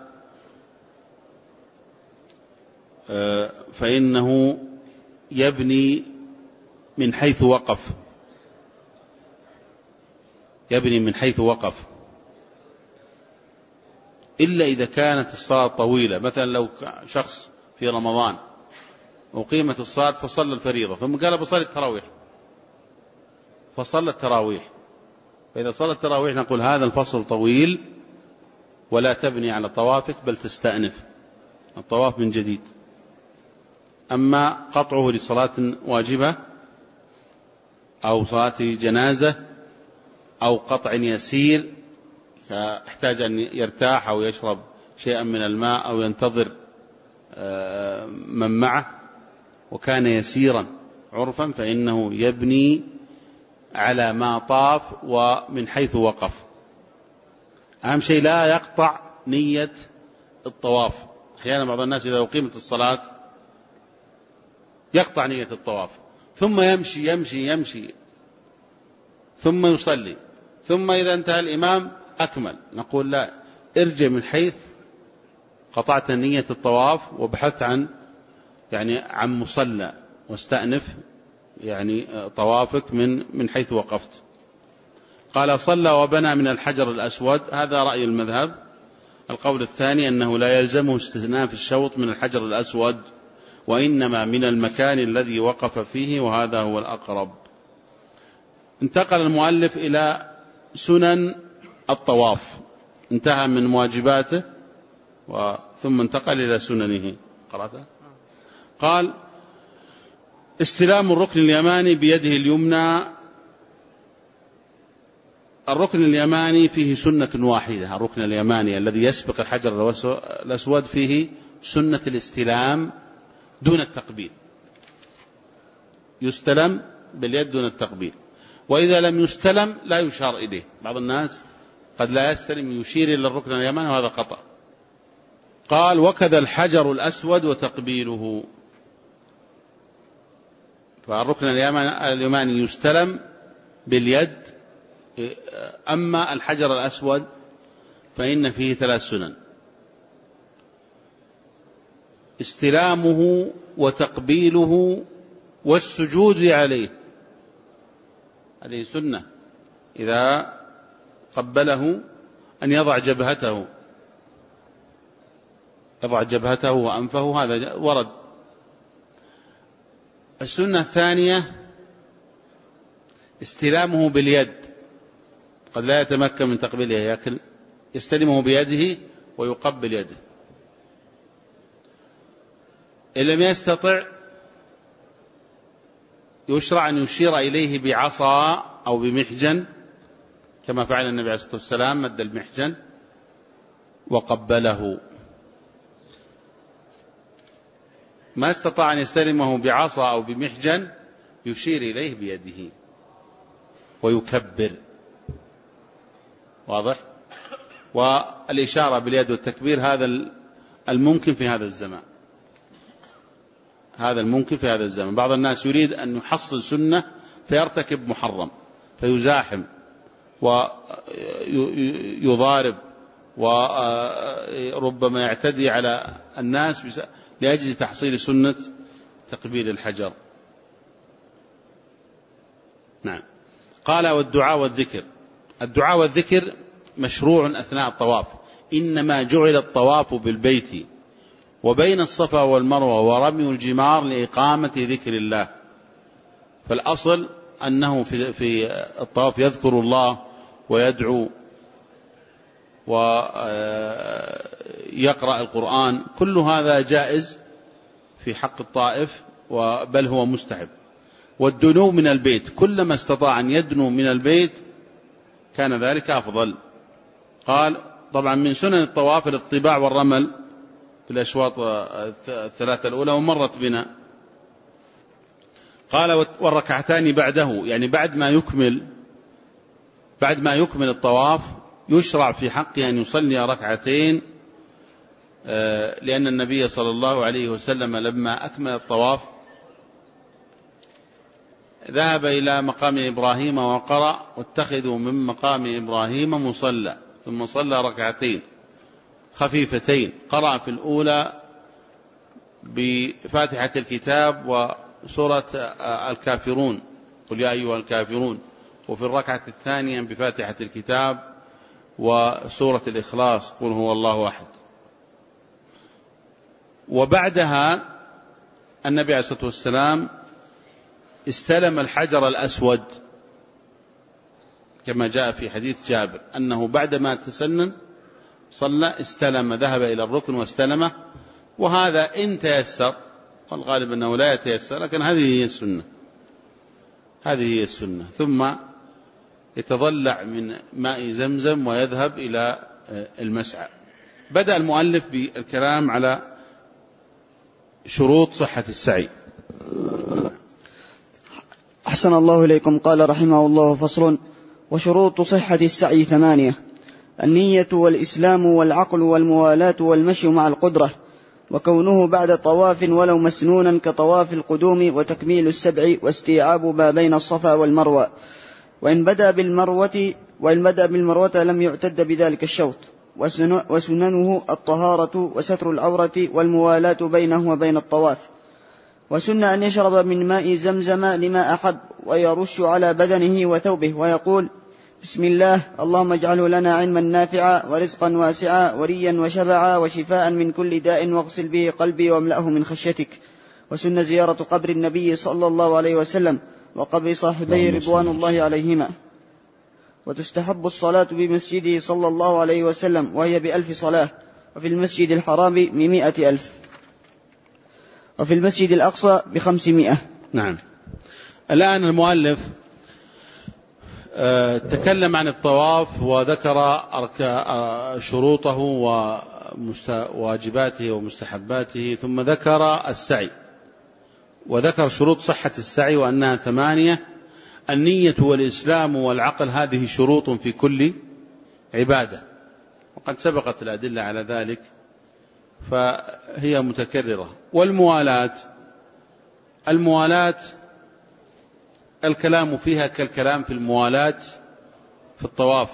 فإنه يبني من حيث وقف، يبني من حيث وقف، إلا إذا كانت الصلاة طويلة. مثلا لو شخص في رمضان وقيمت الصلاة فصلى الفريضة ثم قال بصلي التراويح، فصلى التراويح، فإذا صلى التراويح نقول هذا الفصل طويل ولا تبني على طوافك بل تستأنف الطواف من جديد. أما قطعه لصلاة واجبة أو صلاة جنازة أو قطع يسير فاحتاج أن يرتاح أو يشرب شيئا من الماء أو ينتظر من معه، وكان يسيرا عرفا فإنه يبني على ما طاف ومن حيث وقف. أهم شيء لا يقطع نية الطواف. أحيانا بعض الناس إذا أقيمت الصلاة يقطع نية الطواف ثم يمشي يمشي يمشي ثم يصلي، ثم إذا انتهى الإمام أكمل. نقول لا، ارجع من حيث قطعت نية الطواف وبحث عن يعني عن مصلى واستأنف يعني طوافك من من حيث وقفت. قال صلى وبنى من الحجر الأسود، هذا رأي المذهب. القول الثاني أنه لا يلزمه استثناء في الشوط من الحجر الأسود، وإنما من المكان الذي وقف فيه، وهذا هو الأقرب. انتقل المؤلف إلى سنن الطواف، انتهى من واجباته ثم انتقل إلى سننه. قرأته؟ قال استلام الركن اليماني بيده اليمنى. الركن اليماني فيه سنة واحدة، الركن اليماني الذي يسبق الحجر الأسود فيه سنة الاستلام دون التقبيل، يستلم باليد دون التقبيل، وإذا لم يستلم لا يشار إليه. بعض الناس قد لا يستلم يشير إلى الركن اليماني وهذا خطأ. قال وكذا الحجر الأسود وتقبيله. فالركن اليماني يستلم باليد، أما الحجر الأسود فإن فيه ثلاث سنن: استلامه وتقبيله والسجود عليه، هذه سنة. إذا قبله أن يضع جبهته يضع جبهته وأنفه، هذا ورد. السنة الثانية استلامه باليد، قد لا يتمكن من تقبيله، يأكل يستلمه بيده ويقبل يده. إن لم يستطع يشرع أن يشير إليه بعصا أو بمحجن، كما فعل النبي عليه الصلاة والسلام، مد المحجن وقبله. ما استطاع أن يستلمه بعصا أو بمحجن يشير إليه بيده ويكبر. واضح؟ والإشارة باليد والتكبير هذا الممكن في هذا الزمان، هذا الممكن في هذا الزمان. بعض الناس يريد أن يحصل سنة فيرتكب محرم، فيزاحم ويضارب وربما يعتدي على الناس لأجل تحصيل سنة تقبيل الحجر. نعم. قال والدعاء والذكر. الدعاء والذكر مشروع أثناء الطواف، إنما جعل الطواف بالبيت وبين الصفا والمروة ورمي الجمار لإقامة ذكر الله. فالأصل أنه في الطواف يذكر الله ويدعو ويقرأ القرآن، كل هذا جائز في حق الطائف، بل هو مستحب. والدنو من البيت، كلما استطاع أن يدنو من البيت كان ذلك أفضل. قال طبعا من سنن الطواف الاطباع والرمل في الأشواط الثلاثة الأولى ومرت بنا. قال والركعتان بعده، يعني بعد ما يكمل بعد ما يكمل الطواف يشرع في حقه أن يصلي ركعتين، لأن النبي صلى الله عليه وسلم لما أكمل الطواف ذهب إلى مقام إبراهيم وقرأ واتخذوا من مقام إبراهيم مصلى، ثم صلى ركعتين خفيفتين، قرأ في الأولى بفاتحة الكتاب وسورة الكافرون قل يا أيها الكافرون، وفي الركعة الثانية بفاتحة الكتاب وسورة الإخلاص قل هو الله أحد. وبعدها النبي عليه الصلاة والسلام استلم الحجر الأسود، كما جاء في حديث جابر أنه بعدما تسنن صلى استلم، ذهب إلى الركن واستلمه، وهذا إن تيسر، والغالب أنه لا يتيسر، لكن هذه هي السنة، هذه هي السنة. ثم يتضلع من ماء زمزم ويذهب إلى المسعى. بدأ المؤلف بالكلام على شروط صحة السعي. أحسن الله إليكم. قال رحمه الله: فصل. وشروط صحة السعي ثمانية: النية والإسلام والعقل والموالاة والمشي مع القدرة، وكونه بعد طواف ولو مسنونا كطواف القدوم، وتكميل السبع، واستيعاب ما بين الصفا والمروة، وإن بدأ بالمروة وإن بدأ بالمروة لم يعتد بذلك الشوط، وسننه الطهارة وستر العورة والموالاة بينه وبين الطواف. وسن أن يشرب من ماء زمزم لما أحب، ويرش على بدنه وثوبه ويقول: بسم الله، اللهم اجعله لنا علما نافعا ورزقا واسعا وريا وشبعا وشفاء من كل داء، واغسل به قلبي واملأه من خشيتك. وسن زيارة قبر النبي صلى الله عليه وسلم وقبر صاحبيه رضوان الله عليهما. وتستحب الصلاة بمسجده صلى الله عليه وسلم وهي بألف صلاة، وفي المسجد الحرام بمئة ألف، وفي المسجد الأقصى بخمسمائة. نعم. الآن المؤلف تكلم عن الطواف وذكر شروطه وواجباته ومستحباته، ثم ذكر السعي وذكر شروط صحة السعي وأنها ثمانية: النية والإسلام والعقل، هذه شروط في كل عبادة، وقد سبقت الأدلة على ذلك فهي متكررة. والموالاة، الموالاة الكلام فيها كالكلام في الموالاة في الطواف،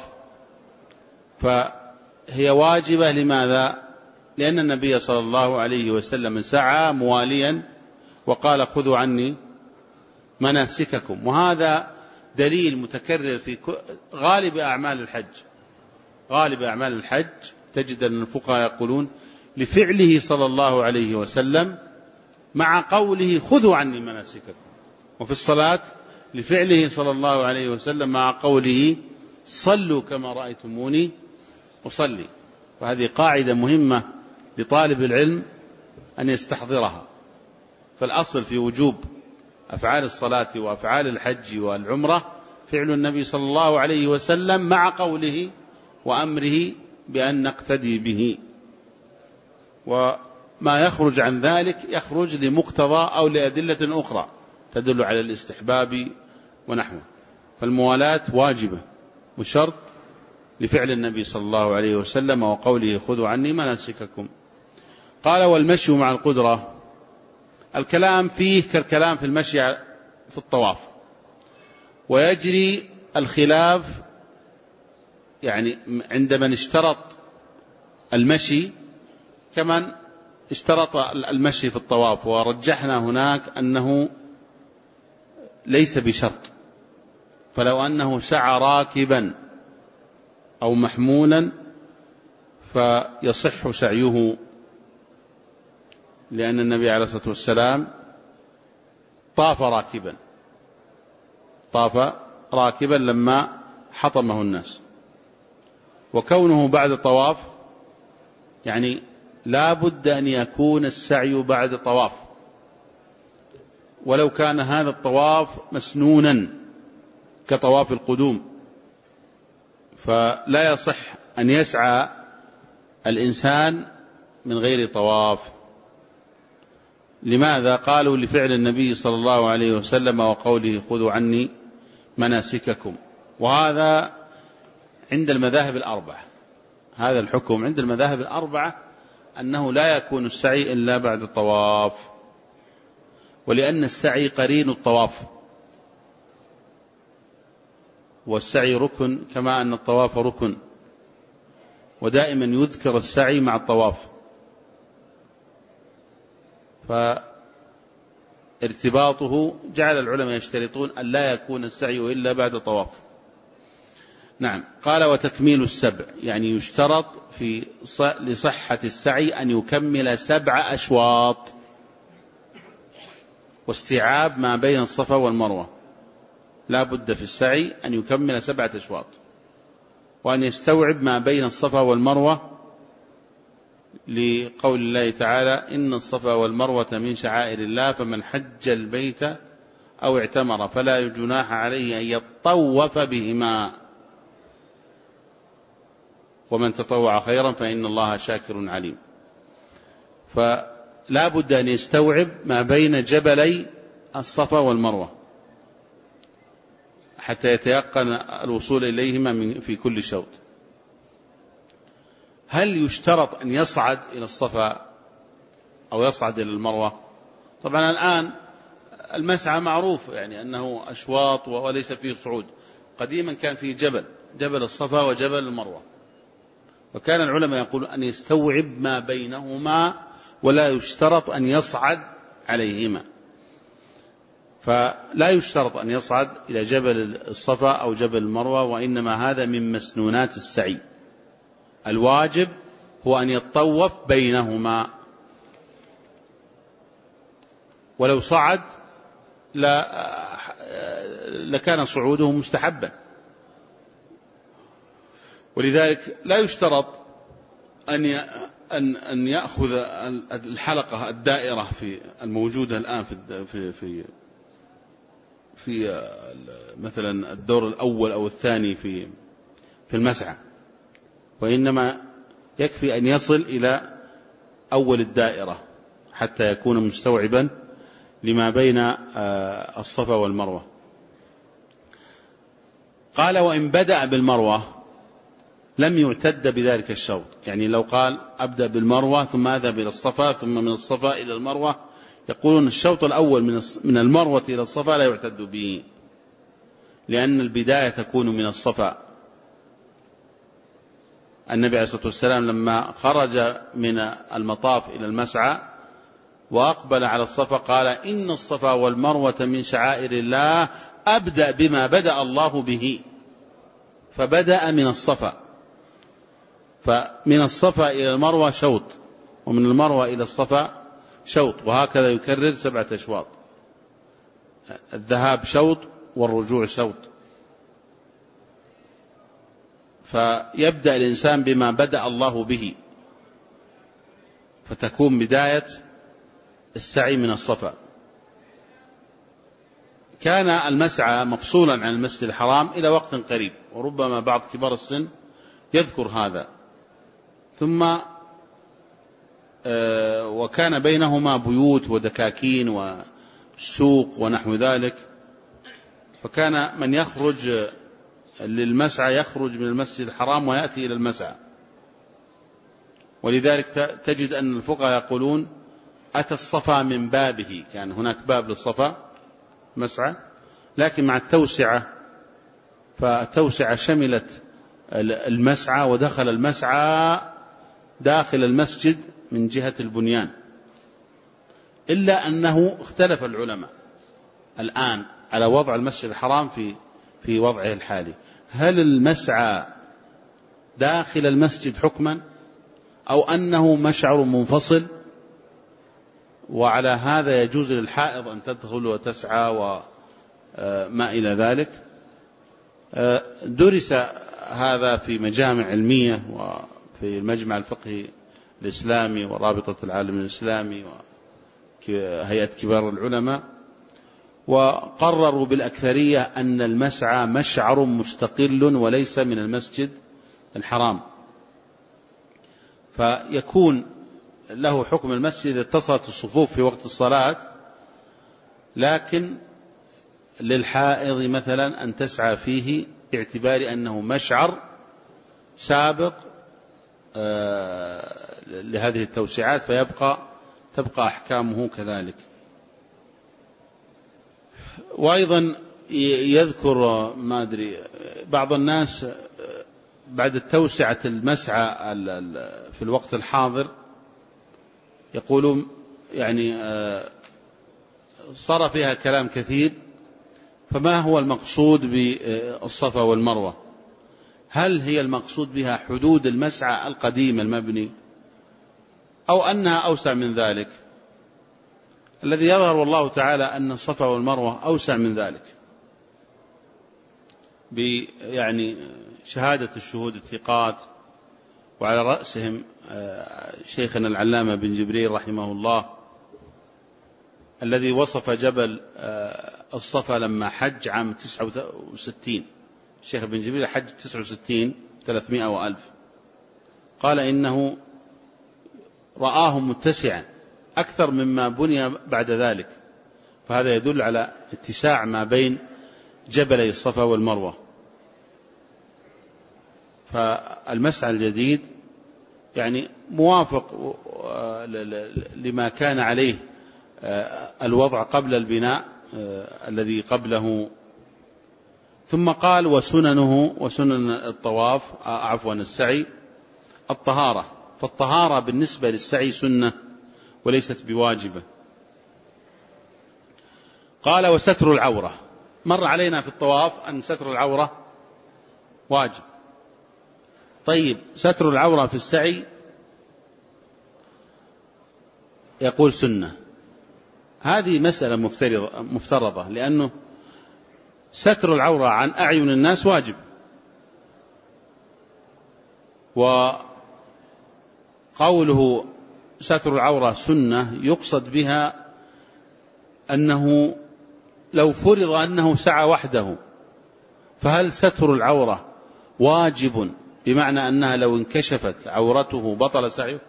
فهي واجبة. لماذا؟ لأن النبي صلى الله عليه وسلم سعى مواليا وقال: خذوا عني مناسككم. وهذا دليل متكرر في غالب أعمال الحج. غالب أعمال الحج تجد أن الفقهاء يقولون لفعله صلى الله عليه وسلم مع قوله: خذوا عني مناسككم. وفي الصلاة لفعله صلى الله عليه وسلم مع قوله: صلوا كما رأيتموني أصلي. وهذه قاعدة مهمة لطالب العلم أن يستحضرها. فالأصل في وجوب أفعال الصلاة وأفعال الحج والعمرة فعل النبي صلى الله عليه وسلم مع قوله وأمره بأن نقتدي به، وما يخرج عن ذلك يخرج لمقتضى أو لأدلة أخرى تدل على الاستحباب ونحوه. فالموالاة واجبة وشرط لفعل النبي صلى الله عليه وسلم وقوله: خذوا عني مناسككم. قال: والمشي مع القدرة، الكلام فيه كالكلام في المشي في الطواف، ويجري الخلاف يعني عند من اشترط المشي كمن اشترط المشي في الطواف، ورجحنا هناك أنه ليس بشرط. فلو أنه سعى راكبا أو محمولا فيصح سعيه، لأن النبي عليه الصلاة والسلام طاف راكبا طاف راكبا لما حطمه الناس. وكونه بعد طواف يعني لا بد أن يكون السعي بعد طواف، ولو كان هذا الطواف مسنونا كطواف القدوم فلا يصح أن يسعى الإنسان من غير طواف. لماذا؟ قالوا: لفعل النبي صلى الله عليه وسلم وقوله: خذوا عني مناسككم. وهذا عند المذاهب الأربعة، هذا الحكم عند المذاهب الأربعة أنه لا يكون السعي إلا بعد الطواف، ولأن السعي قرين الطواف، والسعي ركن كما أن الطواف ركن، ودائما يذكر السعي مع الطواف. فارتباطه جعل العلماء يشترطون أن لا يكون السعي إلا بعد طواف. نعم. قال: وتكميل السبع، يعني يشترط في لصحة السعي أن يكمل سبع أشواط، واستيعاب ما بين الصفا والمروة. لا بد في السعي أن يكمل سبعة أشواط، وأن يستوعب ما بين الصفا والمروة، لقول الله تعالى: إن الصفا والمروة من شعائر الله، فمن حج البيت أو اعتمر فلا جناح عليه أن يطوف بهما، ومن تطوع خيرا فإن الله شاكر عليم. فلا بد أن يستوعب ما بين جبلي الصفا والمروة، حتى يتيقن الوصول إليهما في كل شوط. هل يشترط أن يصعد إلى الصفا أو يصعد إلى المروة؟ طبعا الآن المسعى معروف يعني أنه أشواط وليس فيه صعود. قديما كان فيه جبل، جبل الصفا وجبل المروة، وكان العلماء يقولون أن يستوعب ما بينهما ولا يشترط أن يصعد عليهما. فلا يشترط أن يصعد إلى جبل الصفا أو جبل المروة، وإنما هذا من مسنونات السعي. الواجب هو أن يتطوف بينهما، ولو صعد لكان صعوده مستحبا. ولذلك لا يشترط أن أن يأخذ الحلقة الدائرة في الموجودة الآن في في في في مثلا الدور الأول أو الثاني في في المسعى، وإنما يكفي أن يصل إلى أول الدائرة حتى يكون مستوعبا لما بين الصفا والمروة. قال: وإن بدأ بالمروة لم يعتد بذلك الشوط. يعني لو قال أبدأ بالمروة ثم أذهب إلى الصفا ثم من الصفا إلى المروة، يقولون الشوط الأول من المروة إلى الصفا لا يعتد به، لأن البداية تكون من الصفا. النبي عليه الصلاة والسلام لما خرج من المطاف إلى المسعى وأقبل على الصفا قال: إن الصفا والمروة من شعائر الله، أبدأ بما بدأ الله به. فبدأ من الصفا، فمن الصفا إلى المروة شوط، ومن المروة إلى الصفا شوط، وهكذا يكرر سبعة أشواط، الذهاب شوط والرجوع شوط. فيبدأ الإنسان بما بدأ الله به، فتكون بداية السعي من الصفا. كان المسعى مفصولا عن المسجد الحرام إلى وقت قريب، وربما بعض كبار السن يذكر هذا. ثم وكان بينهما بيوت ودكاكين وسوق ونحو ذلك، فكان من يخرج للمسعى يخرج من المسجد الحرام ويأتي إلى المسعى. ولذلك تجد أن الفقهاء يقولون: أتى الصفا من بابه. كان هناك باب للصفا مسعى، لكن مع التوسعة، فالتوسعة شملت المسعى، ودخل المسعى داخل المسجد من جهة البنيان. إلا أنه اختلف العلماء الآن على وضع المسجد الحرام في في وضعه الحالي. هل المسعى داخل المسجد حكما، أو أنه مشعر منفصل، وعلى هذا يجوز للحائض أن تدخل وتسعى وما إلى ذلك؟ درس هذا في مجامع علمية وفي المجمع الفقهي الإسلامي ورابطة العالم الإسلامي وهيئة كبار العلماء، وقرروا بالأكثرية أن المسعى مشعر مستقل وليس من المسجد الحرام، فيكون له حكم المسجد إذا اتصلت الصفوف في وقت الصلاة، لكن للحائض مثلا أن تسعى فيه باعتبار أنه مشعر سابق لهذه التوسعات، فيبقى تبقى أحكامه كذلك. وأيضا يذكر ما أدري بعض الناس بعد التوسعة المسعى في الوقت الحاضر يقولون يعني صار فيها كلام كثير، فما هو المقصود بالصفا والمروة؟ هل هي المقصود بها حدود المسعى القديم المبني، أو أنها أوسع من ذلك؟ الذي يظهر والله تعالى أن الصفا والمروة أوسع من ذلك، يعني شهادة الشهود الثقات، وعلى رأسهم شيخنا العلامة بن جبريل رحمه الله، الذي وصف جبل الصفا لما حج عام تسعة وستين. الشيخ بن جبريل حج تسعة وستين ثلاثمائة وألف، قال إنه رآه متسعا أكثر مما بني بعد ذلك، فهذا يدل على اتساع ما بين جبلي الصفا والمروة. فالمسعى الجديد يعني موافق لما كان عليه الوضع قبل البناء الذي قبله. ثم قال وسننه، وسنن الطواف عفوا السعي الطهارة، فالطهارة بالنسبة للسعي سنة وليست بواجبة. قال وستر العورة، مر علينا في الطواف أن ستر العورة واجب. طيب ستر العورة في السعي يقول سنة. هذه مسألة مفترضة، لأنه ستر العورة عن أعين الناس واجب، وقوله ستر العورة سنة يقصد بها أنه لو فرض أنه سعى وحده فهل ستر العورة واجب بمعنى أنها لو انكشفت عورته بطل سعيه؟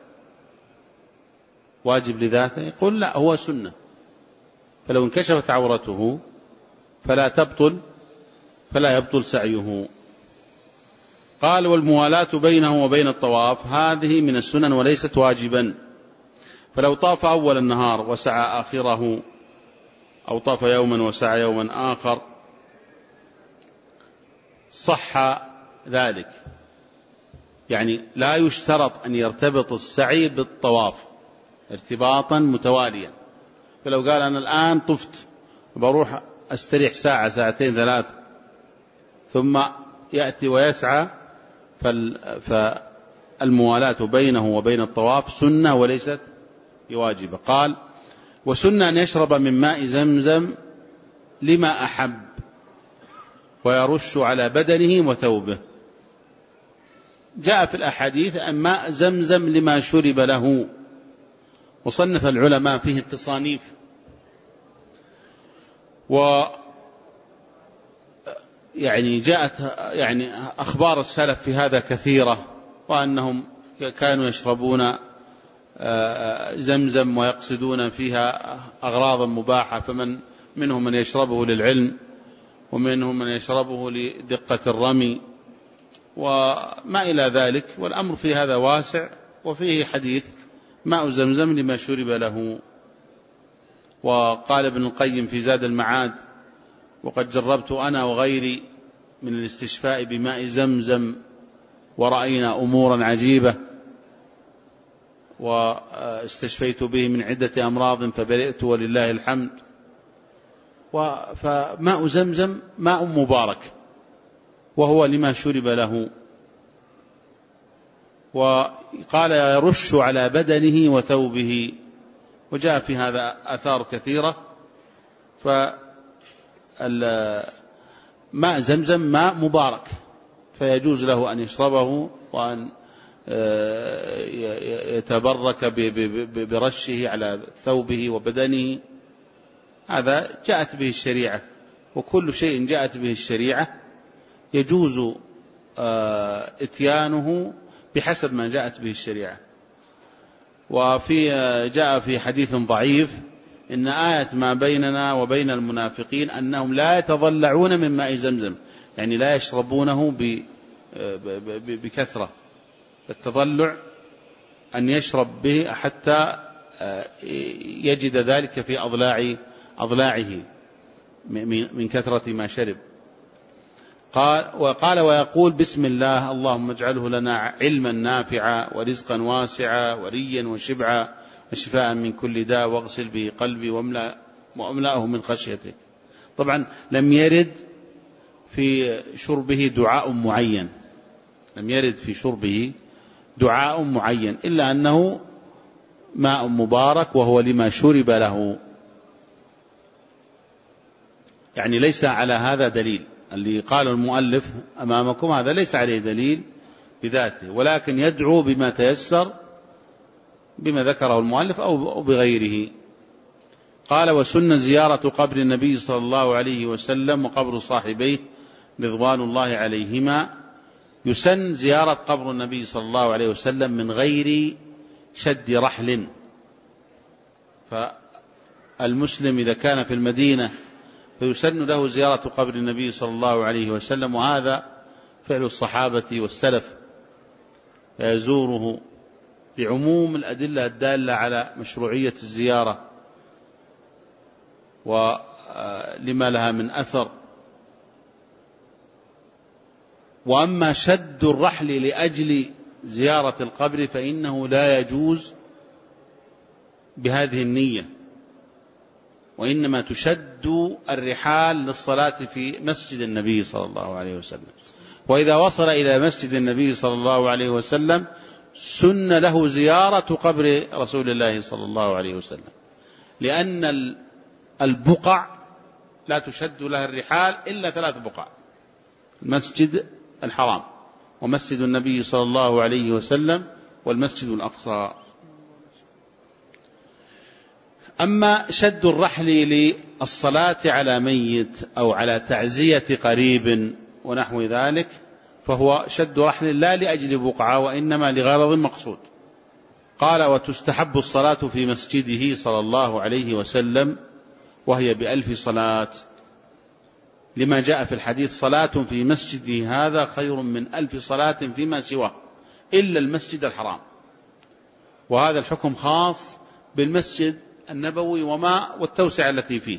واجب لذاته؟ يقول لا، هو سنة. فلو انكشفت عورته فلا تبطل فلا يبطل سعيه. قال والموالاة بينه وبين الطواف هذه من السنن وليست واجبا. فلو طاف أول النهار وسعى آخره، أو طاف يوما وسعى يوما آخر، صح ذلك. يعني لا يشترط أن يرتبط السعي بالطواف ارتباطا متواليا. فلو قال أنا الآن طفت بروح أستريح ساعة ساعتين ثلاث ثم يأتي ويسعى، فالموالاة بينه وبين الطواف سنة وليست بواجبة. قال وسنة أن يشرب من ماء زمزم لما أحب ويرش على بدنه وثوبه. جاء في الأحاديث أن ماء زمزم لما شرب له، وصنف العلماء فيه التصانيف، و يعني جاءت يعني أخبار السلف في هذا كثيرة، وأنهم كانوا يشربون زمزم ويقصدون فيها أغراضا مباحة، فمن منهم من يشربه للعلم، ومنهم من يشربه لدقة الرمي وما إلى ذلك. والأمر في هذا واسع، وفيه حديث ماء زمزم لما شرب له. وقال ابن القيم في زاد المعاد وقد جربت أنا وغيري من الاستشفاء بماء زمزم ورأينا أمورا عجيبة، واستشفيت به من عدة أمراض فبرئت ولله الحمد. فماء زمزم ماء مبارك وهو لما شرب له. وقال يرش على بدنه وثوبه، وجاء في هذا آثار كثيرة. فماء زمزم ماء مبارك فيجوز له أن يشربه وأن يتبرك برشه على ثوبه وبدنه. هذا جاءت به الشريعة، وكل شيء جاءت به الشريعة يجوز اتيانه بحسب ما جاءت به الشريعة. وفي جاء في حديث ضعيف إن آية ما بيننا وبين المنافقين أنهم لا يتضلعون من ماء زمزم، يعني لا يشربونه بكثرة. التضلع أن يشرب به حتى يجد ذلك في أضلاع أضلاعه من كثرة ما شرب. قال وقال ويقول بسم الله اللهم اجعله لنا علما نافعا ورزقا واسعا وريا وشبعا وشفاء من كل داء واغسل به قلبي واملأه من خشيتك. طبعا لم يرد في شربه دعاء معين، لم يرد في شربه دعاء معين، إلا أنه ماء مبارك وهو لما شرب له. يعني ليس على هذا دليل، اللي قال المؤلف أمامكم هذا ليس عليه دليل بذاته، ولكن يدعو بما تيسر بما ذكره المؤلف أو بغيره. قال وسن زيارة قبر النبي صلى الله عليه وسلم وقبر صاحبيه رضوان الله عليهما. يسن زيارة قبر النبي صلى الله عليه وسلم من غير شد رحل. فالمسلم إذا كان في المدينة فيسن له زيارة قبر النبي صلى الله عليه وسلم، وهذا فعل الصحابة والسلف، فيزوره بعموم الأدلة الدالة على مشروعية الزيارة ولما لها من أثر. وأما شد الرحل لأجل زيارة القبر فإنه لا يجوز بهذه النية، وإنما تشد الرحال للصلاة في مسجد النبي صلى الله عليه وسلم. وإذا وصل إلى مسجد النبي صلى الله عليه وسلم سن له زيارة قبر رسول الله صلى الله عليه وسلم، لأن البقع لا تشد لها الرحال إلا ثلاث بقع: المسجد الحرام، ومسجد النبي صلى الله عليه وسلم، والمسجد الأقصى. أما شد الرحل للصلاة على ميت أو على تعزية قريب ونحو ذلك فهو شد رحل لا لأجل بقعة، وإنما لغرض مقصود. قال: وتستحب الصلاة في مسجده صلى الله عليه وسلم وهي بألف صلاة، لما جاء في الحديث: صلاة في مسجده هذا خير من ألف صلاة فيما سواه إلا المسجد الحرام. وهذا الحكم خاص بالمسجد النبوي وما والتوسعة التي فيه.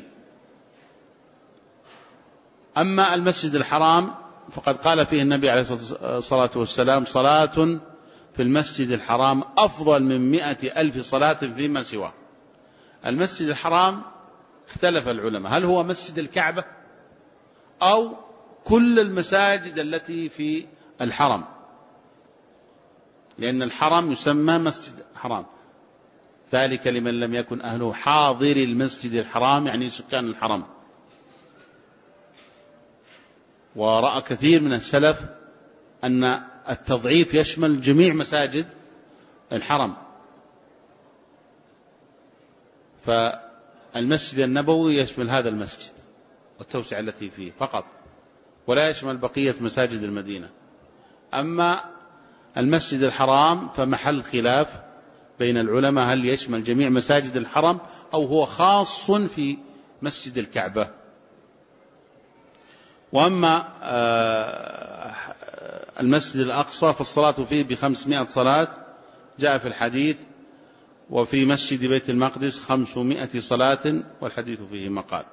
أما المسجد الحرام فقد قال فيه النبي عليه الصلاة والسلام: صلاة في المسجد الحرام أفضل من مئة ألف صلاة فيما سواه. المسجد الحرام اختلف العلماء هل هو مسجد الكعبة أو كل المساجد التي في الحرم، لأن الحرم يسمى مسجد حرام، ذلك لمن لم يكن أهله حاضر المسجد الحرام، يعني سكان الحرم. ورأى كثير من السلف أن التضعيف يشمل جميع مساجد الحرم، فالمسجد النبوي يشمل هذا المسجد والتوسعة التي فيه فقط، ولا يشمل بقية مساجد المدينة. أما المسجد الحرام فمحل خلاف بين العلماء هل يشمل جميع مساجد الحرم أو هو خاص في مسجد الكعبة. وأما المسجد الأقصى فالصلاة فيه بخمسمائة صلاة جاء في الحديث، وفي مسجد بيت المقدس خمسمائة صلاة والحديث فيه مقال.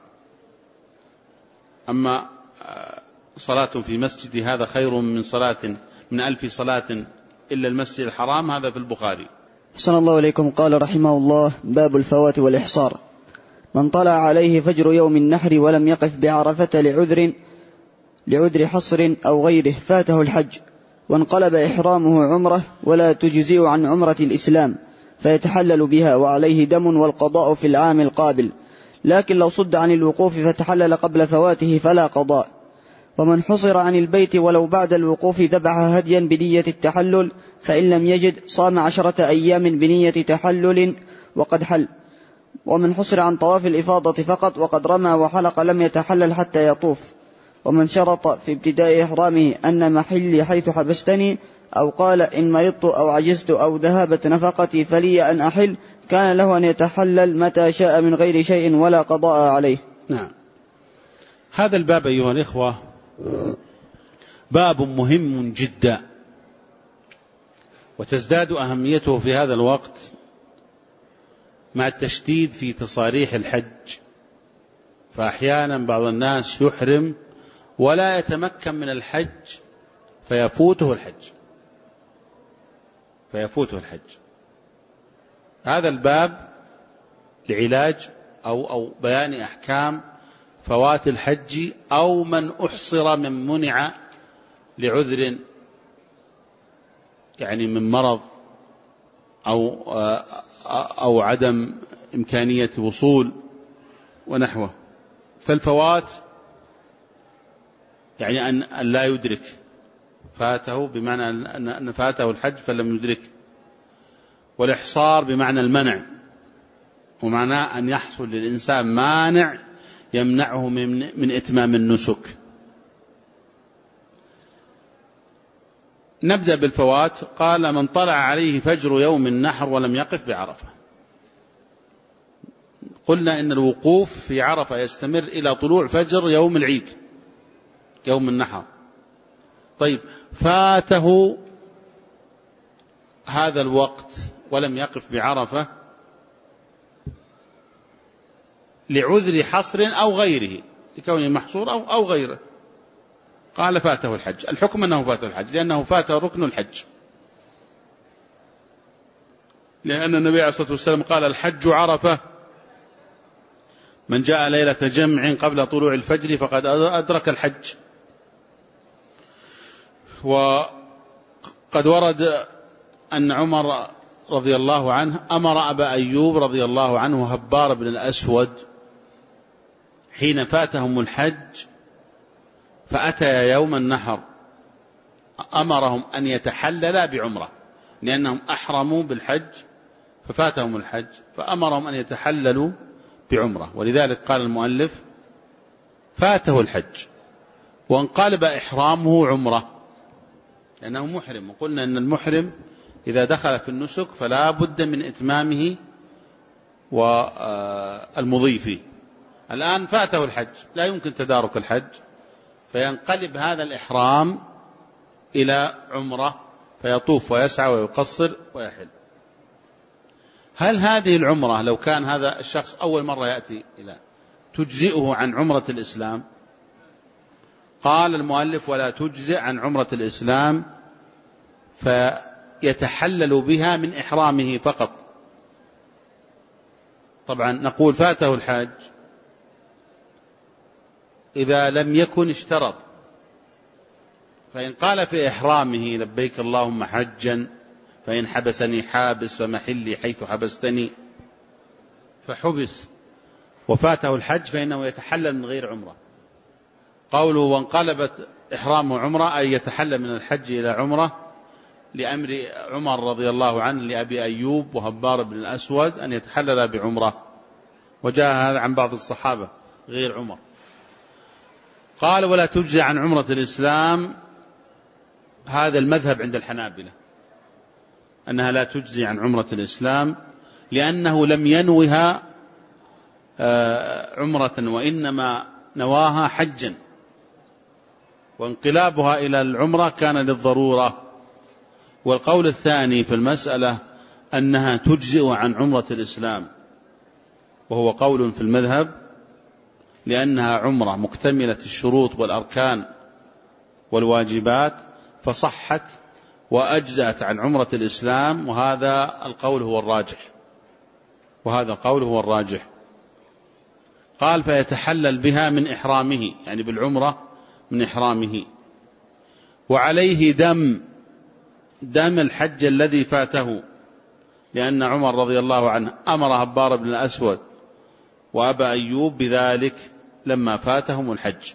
أما صلاة في مسجد هذا خير من صلاة من ألف صلاة إلا المسجد الحرام، هذا في البخاري. أحسن الله إليكم. قال رحمه الله: باب الفوات والإحصار. من طلع عليه فجر يوم النحر ولم يقف بعرفة لعذر لعذر حصر أو غيره فاته الحج، وانقلب إحرامه عمره ولا تجزئ عن عمرة الإسلام، فيتحلل بها وعليه دم والقضاء في العام القابل، لكن لو صد عن الوقوف فتحلل قبل فواته فلا قضاء. ومن حصر عن البيت ولو بعد الوقوف ذبح هديا بنية التحلل، فإن لم يجد صام عشرة أيام بنية تحلل وقد حل. ومن حصر عن طواف الإفاضة فقط وقد رمى وحلق لم يتحلل حتى يطوف. ومن شرط في ابتداء إحرامه أن محلي حيث حبستني، أو قال إن مرضت أو عجزت أو ذهبت نفقتي فلي أن أحل، كان له أن يتحلل متى شاء من غير شيء ولا قضاء عليه. نعم. هذا الباب أيها الإخوة باب مهم جدا، وتزداد أهميته في هذا الوقت مع التشديد في تصاريح الحج. فأحيانا بعض الناس يحرم ولا يتمكن من الحج فيفوته الحج فيفوته الحج هذا الباب لعلاج أو, أو بيان أحكام فوات الحج أو من أحصر من منع لعذر، يعني من مرض أو, أو عدم إمكانية وصول ونحوه. فالفوات يعني أن لا يدرك، فاته بمعنى أن فاته الحج فلم يدرك. والإحصار بمعنى المنع، ومعناه أن يحصل للإنسان مانع يمنعه من, من إتمام النسك. نبدأ بالفوات. قال: من طلع عليه فجر يوم النحر ولم يقف بعرفة. قلنا إن الوقوف في عرفة يستمر إلى طلوع فجر يوم العيد يوم النحر. طيب فاته هذا الوقت ولم يقف بعرفة لعذر حصر أو غيره، لكونه محصور أو, أو غيره، قال فاته الحج. الحكم أنه فاته الحج لأنه فاته ركن الحج، لأن النبي عليه الصلاة والسلام قال الحج عرفة، من جاء ليلة جمع قبل طلوع الفجر فقد أدرك الحج. وقد ورد أن عمر رضي الله عنه أمر أبا أيوب رضي الله عنه هبار بن الأسود حين فاتهم الحج فأتى يوم النحر أمرهم أن يتحللا بعمرة، لأنهم أحرموا بالحج ففاتهم الحج، فأمرهم أن يتحللوا بعمرة. ولذلك قال المؤلف فاته الحج وانقلب إحرامه عمرة لأنه محرم. وقلنا أن المحرم إذا دخل في النسك فلا بد من إتمامه والمضي فيه. الآن فاته الحج لا يمكن تدارك الحج، فينقلب هذا الإحرام إلى عمرة فيطوف ويسعى ويقصر ويحل. هل هذه العمرة لو كان هذا الشخص أول مرة يأتي إلى تجزئه عن عمرة الإسلام؟ قال المؤلف ولا تجزئ عن عمرة الإسلام، فيتحلل بها من إحرامه فقط. طبعا نقول فاته الحج إذا لم يكن اشترط، فإن قال في إحرامه لبيك اللهم حجا فإن حبسني حابس فمحلي حيث حبستني، فحبس وفاته الحج فإنه يتحلل من غير عمرة. قوله وانقلبت إحرامه عمرة أي يتحلل من الحج إلى عمرة، لأمر عمر رضي الله عنه لأبي أيوب وهبار بن الأسود أن يتحلل بعمرة، وجاء هذا عن بعض الصحابة غير عمر. قال ولا تجزي عن عمرة الإسلام، هذا المذهب عند الحنابلة أنها لا تجزي عن عمرة الإسلام، لأنه لم ينوها عمرة وإنما نواها حجا، وانقلابها إلى العمرة كان للضرورة. والقول الثاني في المسألة أنها تجزئ عن عمرة الإسلام، وهو قول في المذهب، لأنها عمرة مكتملة الشروط والأركان والواجبات فصحت وأجزأت عن عمرة الإسلام، وهذا القول هو الراجح وهذا القول هو الراجح. قال فيتحلل بها من إحرامه، يعني بالعمرة من إحرامه. وعليه دم دم الحج الذي فاته، لأن عمر رضي الله عنه أمر هبار بن الأسود وأبا أيوب بذلك لما فاتهم الحج.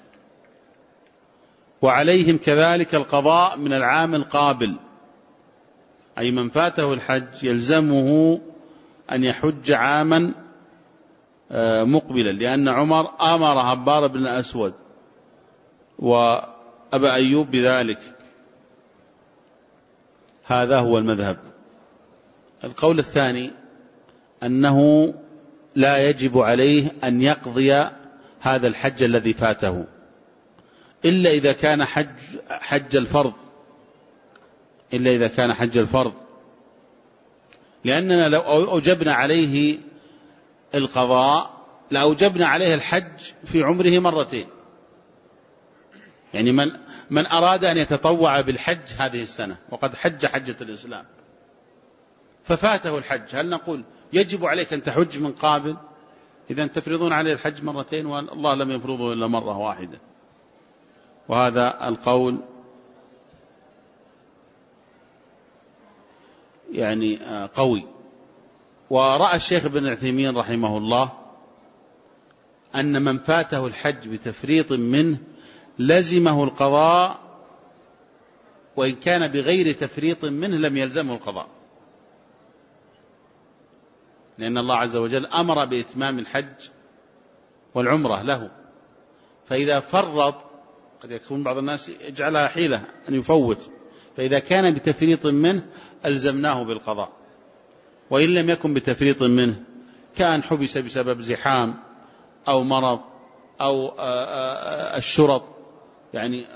وعليهم كذلك القضاء من العام القابل، أي من فاته الحج يلزمه أن يحج عاما مقبلا، لأن عمر أمر هبار بن الأسود وأبا أيوب بذلك. هذا هو المذهب. القول الثاني أنه لا يجب عليه أن يقضي هذا الحج الذي فاته إلا إذا كان حج حج الفرض إلا إذا كان حج الفرض لأننا لو أوجبنا عليه القضاء لأوجبنا عليه الحج في عمره مرتين. يعني من من أراد أن يتطوع بالحج هذه السنة وقد حج حجة الإسلام ففاته الحج، هل نقول يجب عليك أن تحج من قابل؟ إذن تفرضون عليه الحج مرتين والله لم يفرضه إلا مرة واحدة. وهذا القول يعني قوي. ورأى الشيخ ابن عثيمين رحمه الله أن من فاته الحج بتفريط منه لزمه القضاء، وإن كان بغير تفريط منه لم يلزمه القضاء، لأن الله عز وجل أمر بإتمام الحج والعمرة له. فإذا فرط قد يكون بعض الناس يجعلها حيلة أن يفوت، فإذا كان بتفريط منه ألزمناه بالقضاء، وإن لم يكن بتفريط منه كان حبس بسبب زحام أو مرض أو الشرط، يعني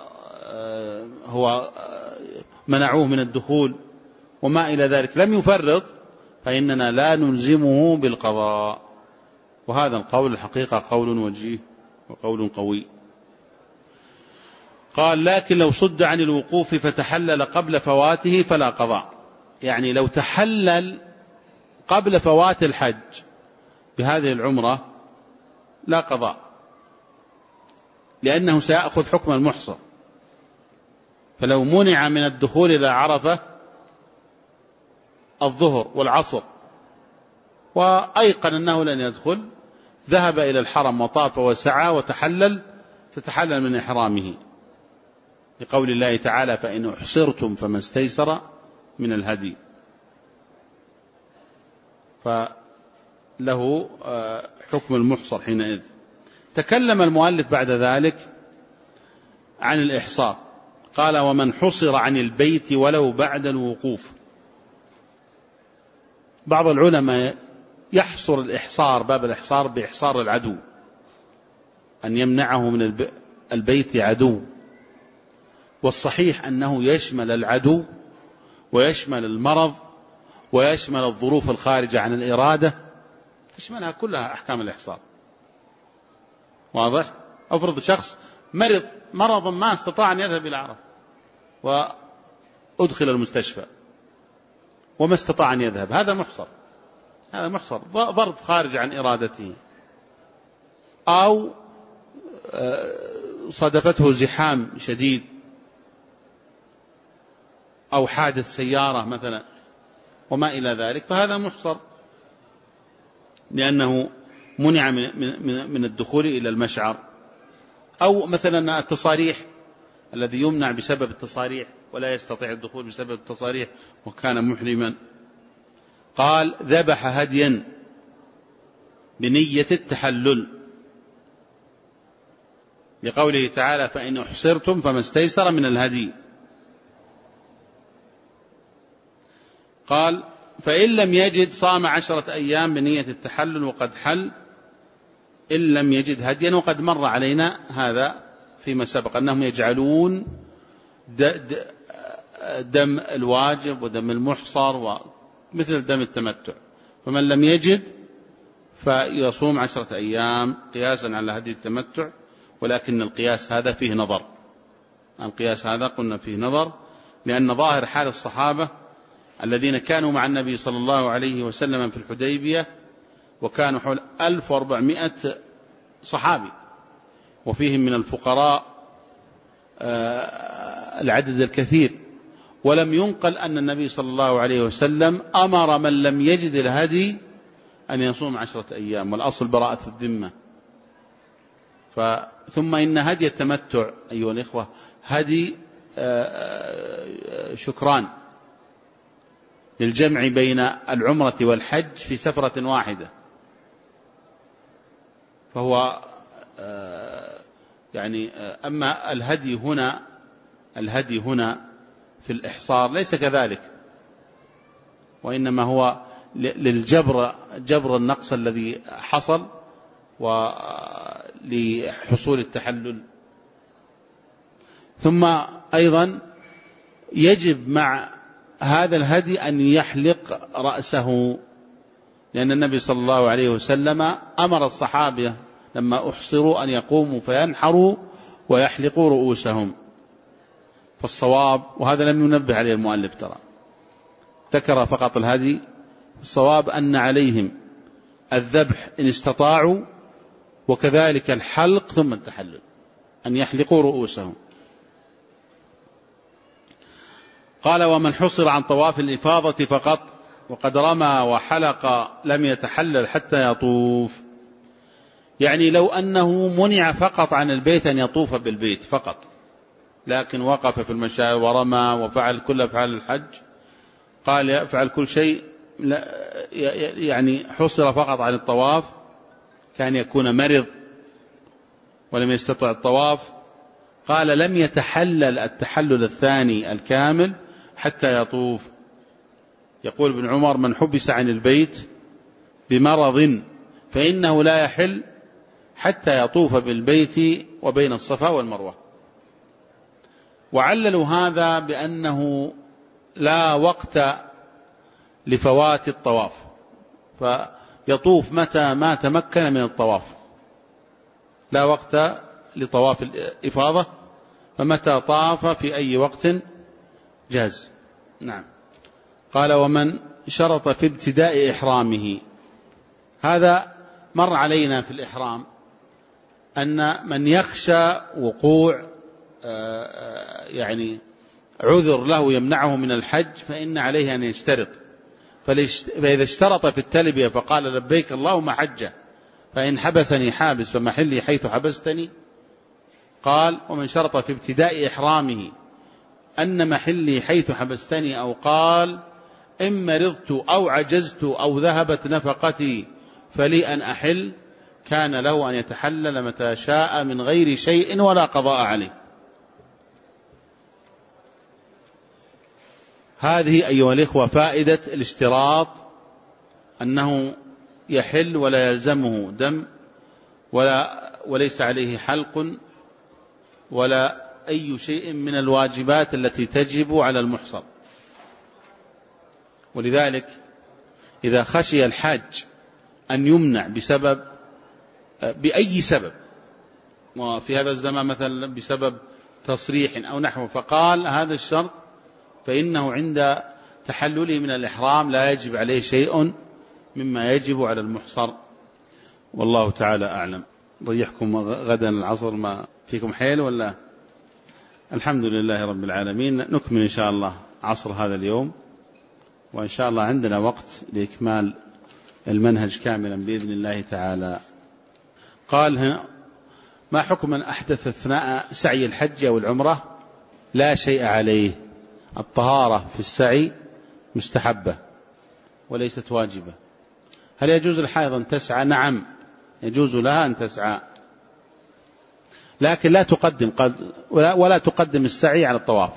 هو منعوه من الدخول وما إلى ذلك، لم يفرط، فإننا لا نلزمه بالقضاء. وهذا القول الحقيقة قول وجيه وقول قوي. قال: لكن لو صد عن الوقوف فتحلل قبل فواته فلا قضاء. يعني لو تحلل قبل فوات الحج بهذه العمرة لا قضاء، لأنه سيأخذ حكم المحصر. فلو منع من الدخول إلى عرفة الظهر والعصر وأيقن أنه لن يدخل، ذهب إلى الحرم وطاف وسعى وتحلل، فتحلل من إحرامه، لقول الله تعالى: فإن أحصرتم فما استيسر من الهدي. فله حكم المحصر حينئذ. تكلم المؤلف بعد ذلك عن الإحصار، قال: ومن حصر عن البيت ولو بعد الوقوف. بعض العلماء يحصر الإحصار، باب الإحصار، بإحصار العدو، أن يمنعه من البيت عدو. والصحيح أنه يشمل العدو ويشمل المرض ويشمل الظروف الخارجة عن الإرادة، يشملها كلها أحكام الإحصار. واضح؟ أفرض شخص مرض مرض ما استطاع أن يذهب إلى عرفة وأدخل المستشفى وما استطاع أن يذهب، هذا محصر، هذا محصر، ظرف خارج عن إرادته. أو صادفته زحام شديد أو حادث سيارة مثلا وما إلى ذلك، فهذا محصر، لأنه منع من, من, من الدخول إلى المشعر. أو مثلا التصاريح، الذي يمنع بسبب التصاريح ولا يستطيع الدخول بسبب التصاريح وكان محرما. قال: ذبح هديا بنية التحلل، لقوله تعالى: فإن أحصرتم فما استيسر من الهدي. قال: فإن لم يجد صام عشرة أيام بنية التحلل وقد حل، إن لم يجد هديا. وقد مر علينا هذا فيما سبق أنهم يجعلون دم الواجب ودم المحصر ومثل دم التمتع، فمن لم يجد فيصوم عشرة أيام قياسا على هدي التمتع. ولكن القياس هذا فيه نظر، القياس هذا قلنا فيه نظر، لأن ظاهر حال الصحابة الذين كانوا مع النبي صلى الله عليه وسلم في الحديبية، وكانوا حول ألف وأربعمائة صحابي، وفيهم من الفقراء العدد الكثير، ولم ينقل أن النبي صلى الله عليه وسلم أمر من لم يجد الهدي أن يصوم عشرة أيام، والأصل براءة الذمة. ثم إن هدي التمتع أيها الإخوة هدي شكران للجمع بين العمرة والحج في سفرة واحدة، فهو يعني أما الهدي هنا الهدي هنا في الإحصار ليس كذلك، وإنما هو للجبر جبر النقص الذي حصل ولحصول التحلل. ثم أيضا يجب مع هذا الهدي أن يحلق رأسه، لأن النبي صلى الله عليه وسلم أمر الصحابة لما أحصروا أن يقوموا فينحروا ويحلقوا رؤوسهم. فالصواب، وهذا لم ينبه عليه المؤلف ترى، ذكر فقط الهدي، الصواب أن عليهم الذبح إن استطاعوا، وكذلك الحلق ثم التحلل، أن يحلقوا رؤوسهم. قال: ومن حصر عن طواف الإفاضة فقط وقد رمى وحلق لم يتحلل حتى يطوف. يعني لو أنه منع فقط عن البيت أن يطوف بالبيت فقط، لكن وقف في المشاعر ورمى وفعل كل أفعال الحج، قال يفعل كل شيء، يعني حصر فقط عن الطواف، كان يكون مرض ولم يستطع الطواف، قال لم يتحلل التحلل الثاني بمرض فإنه لا يحل حتى يطوف بالبيت وبين الصفا والمروة. وعللوا هذا بأنه لا وقت لفوات الطواف، فيطوف متى ما تمكن من الطواف، لا وقت لطواف الإفاضة، فمتى طاف في أي وقت جاز. نعم. قال ومن شرط في ابتداء إحرامه، هذا مر علينا في الإحرام أن من يخشى وقوع يعني عذر له يمنعه من الحج فإن عليه أن يشترط، فإذا اشترط في التلبية فقال لبيك اللهم حجة فإن حبسني حابس فمحلي حيث حبستني، قال ومن شرط في ابتداء إحرامه أن محلي حيث حبستني، أو قال إن مرضت أو عجزت أو ذهبت نفقتي فلي أن أحل، كان له أن يتحلل متى شاء من غير شيء ولا قضاء عليه. هذه أيها الإخوة فائدة الاشتراط، أنه يحل ولا يلزمه دم ولا وليس عليه حلق ولا أي شيء من الواجبات التي تجب على المحصر. ولذلك إذا خشي الحاج أن يمنع بسبب بأي سبب، وفي هذا الزمان مثلا بسبب تصريح أو نحو، فقال هذا الشرط، فإنه عند تحلله من الإحرام لا يجب عليه شيء مما يجب على المحصر. والله تعالى أعلم. ضيحكم غدا العصر، ما فيكم حيل ولا؟ الحمد لله رب العالمين. نكمل إن شاء الله عصر هذا اليوم، وإن شاء الله عندنا وقت لإكمال المنهج كاملا بإذن الله تعالى. قال هنا ما حكم من أحدث أثناء سعي الحج أو العمرة؟ لا شيء عليه. الطهارة في السعي مستحبة وليست واجبة. هل يجوز الحائض أن تسعى؟ نعم يجوز لها أن تسعى، لكن لا تقدم ولا تقدم السعي على الطواف.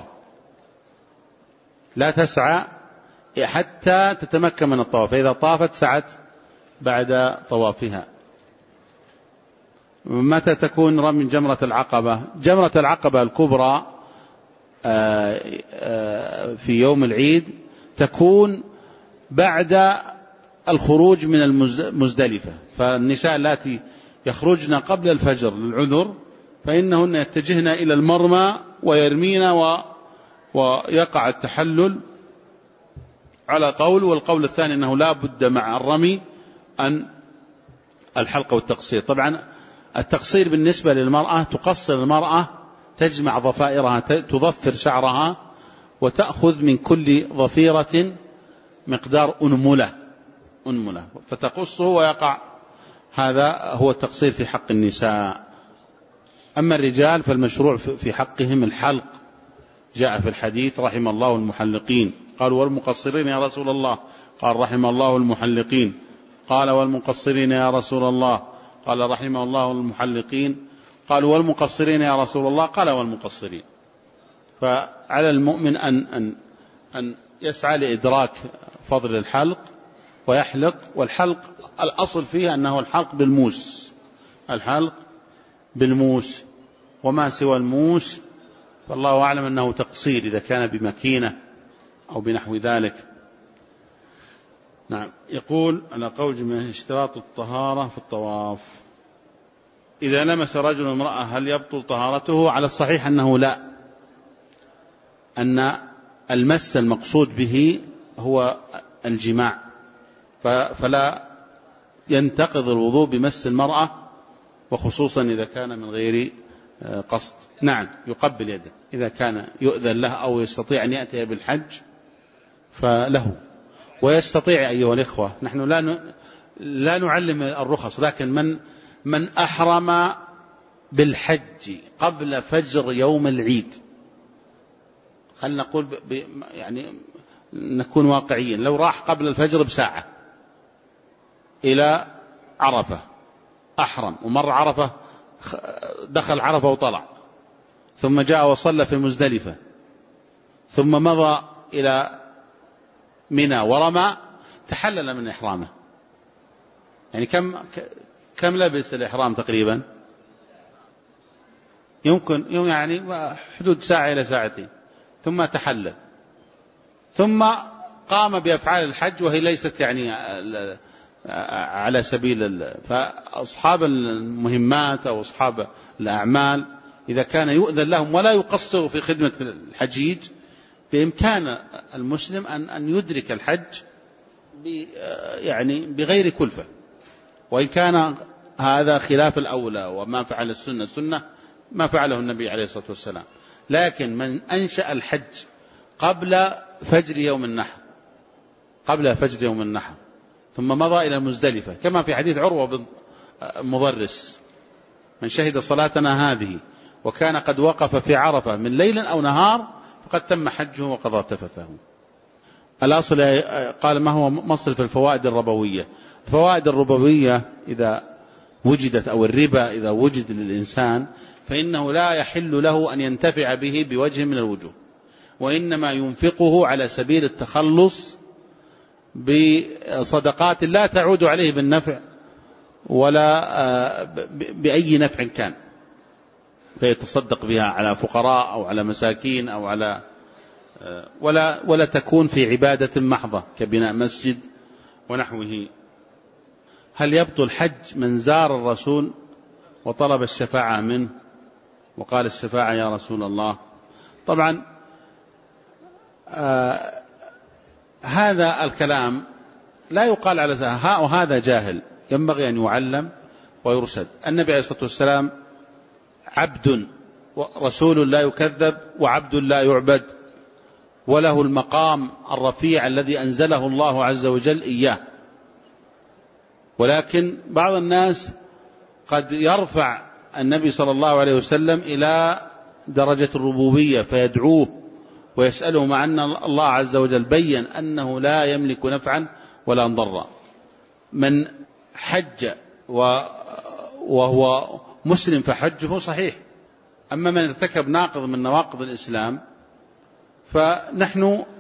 لا تسعى حتى تتمكن من الطواف، فإذا طافت سعت بعد طوافها. متى تكون رمي جمرة العقبة؟ جمرة العقبة الكبرى في يوم العيد تكون بعد الخروج من المزدلفة، فالنساء التي يخرجن قبل الفجر للعذر فإنهن يتجهن إلى المرمى ويرمين و... ويقع التحلل على قول، والقول الثاني أنه لا بد مع الرمي أن الحلق والتقصير. طبعا التقصير بالنسبة للمرأة، تقصر المرأة تجمع ضفائرها، تضفر شعرها وتأخذ من كل ضفيرة مقدار أنملة أنملة فتقصه ويقع. هذا هو التقصير في حق النساء. أما الرجال فالمشروع في حقهم الحلق، جاء في الحديث رحم الله المحلقين. قالوا والمقصرين يا رسول الله؟ قال رحم الله المحلقين. قال والمقصرين يا رسول الله؟ قال رحم الله المحلقين. قالوا والمقصرين يا رسول الله؟ قال والمقصرين. فعلى المؤمن أن, أن, أن يسعى لإدراك فضل الحلق ويحلق. والحلق الأصل فيه أنه الحلق بالموس، الحلق بالموس، وما سوى الموس فالله أعلم أنه تقصير إذا كان بمكينة أو بنحو ذلك. نعم. يقول على قول من اشتراط الطهارة في الطواف، إذا لمس رجل امرأة هل يبطل طهارته؟ على الصحيح أنه لا، أن المس المقصود به هو الجماع، فلا ينتقض الوضوء بمس المرأة، وخصوصا إذا كان من غير قصد. نعم يقبل يده إذا كان يؤذن له أو يستطيع أن يأتي بالحج فله، ويستطيع أيها الإخوة. نحن لا لا نعلم الرخص، لكن من من أحرم بالحج قبل فجر يوم العيد، خلنا نقول ب يعني نكون واقعيين، لو راح قبل الفجر بساعة إلى عرفة أحرم، ومر عرفة دخل عرفة وطلع، ثم جاء وصلى في مزدلفة، ثم مضى إلى منى ورمى، تحلل من إحرامه يعني كم كم لبس الإحرام تقريبا؟ يمكن يوم يعني حدود ساعة إلى ساعتين، ثم تحلل، ثم قام بأفعال الحج وهي ليست يعني على سبيل. فأصحاب المهمات أو أصحاب الأعمال إذا كان يؤذن لهم ولا يقصروا في خدمة الحجيج، بإمكان المسلم أن أن يدرك الحج يعني بغير كلفة، وإن كان هذا خلاف الأولى وما فعل السنة. السنة ما فعله النبي عليه الصلاة والسلام، لكن من أنشأ الحج قبل فجر يوم النحر قبل فجر يوم النحر ثم مضى إلى مزدلفة، كما في حديث عروة بن مضرس: من شهد صلاتنا هذه وكان قد وقف في عرفة من ليل أو نهار فقد تم حجه وقضى تفثه. الأصل قال: ما هو مصرف الفوائد الربوية؟ الفوائد الربوية إذا وجدت، أو الربا إذا وجد للإنسان، فإنه لا يحل له أن ينتفع به بوجه من الوجوه، وإنما ينفقه على سبيل التخلص بصدقات لا تعود عليه بالنفع ولا بأي نفع كان، فيتصدق بها على فقراء أو على مساكين أو على ولا ولا تكون في عبادة محضة كبناء مسجد ونحوه. هل يبطل حج من زار الرسول وطلب الشفاعة منه وقال: الشفاعة يا رسول الله؟ طبعا آه هذا الكلام لا يقال على ها وهذا جاهل، ينبغي أن يعلم ويرشد. النبي عليه الصلاة والسلام عبد رسول لا يكذب وعبد لا يعبد، وله المقام الرفيع الذي أنزله الله عز وجل إياه. ولكن بعض الناس قد يرفع النبي صلى الله عليه وسلم إلى درجة الربوبية فيدعوه ويسأله، مع أن الله عز وجل بين أنه لا يملك نفعا ولا ضرا. من حج وهو مسلم فحجه صحيح، أما من ارتكب ناقض من نواقض الإسلام فنحن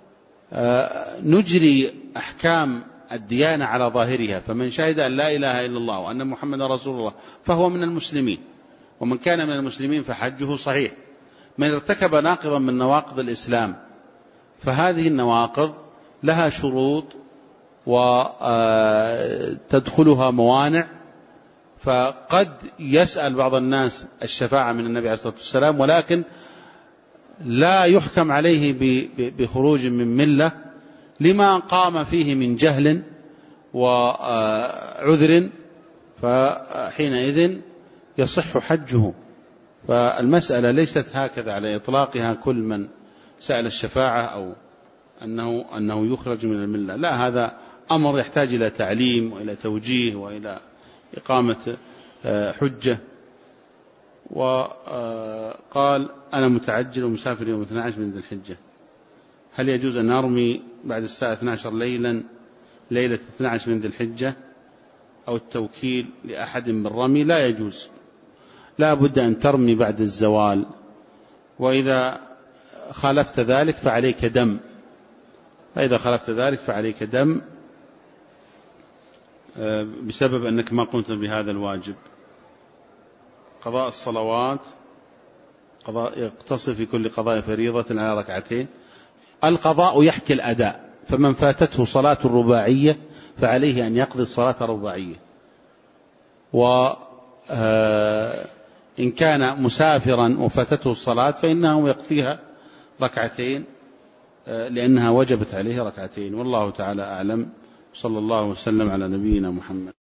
نجري أحكام الديانة على ظاهرها. فمن شهد أن لا إله إلا الله وأن محمد رسول الله فهو من المسلمين، ومن كان من المسلمين فحجه صحيح. من ارتكب ناقضا من نواقض الإسلام فهذه النواقض لها شروط وتدخلها موانع، فقد يسأل بعض الناس الشفاعة من النبي عليه الصلاة والسلام، ولكن لا يحكم عليه بخروج من ملة لما قام فيه من جهل وعذر، فحينئذ يصح حجه. فالمسألة ليست هكذا على إطلاقها، كل من سأل الشفاعة أو أنه, أنه يخرج من الملة، لا، هذا أمر يحتاج إلى تعليم وإلى توجيه وإلى إقامة حجة. وقال: أنا متعجل ومسافر يوم اثني عشر من ذي الحجة، هل يجوز أن أرمي بعد الساعة اثني عشر ليلا ليلة اثني عشر من ذي الحجة أو التوكيل لأحد بالرمي؟ لا يجوز، لا بد أن ترمي بعد الزوال، وإذا خالفت ذلك فعليك دم فإذا خالفت ذلك فعليك دم بسبب أنك ما قمت بهذا الواجب. قضاء الصلوات قضاء يقتصر في كل قضاء فريضة على ركعتين. القضاء يحكي الأداء، فمن فاتته صلاة الرباعية فعليه أن يقضي الصلاة الرباعية، وإن كان مسافرا وفاتته الصلاة فإنه يقضيها ركعتين لأنها وجبت عليه ركعتين. والله تعالى أعلم. صلى الله وسلم على نبينا محمد.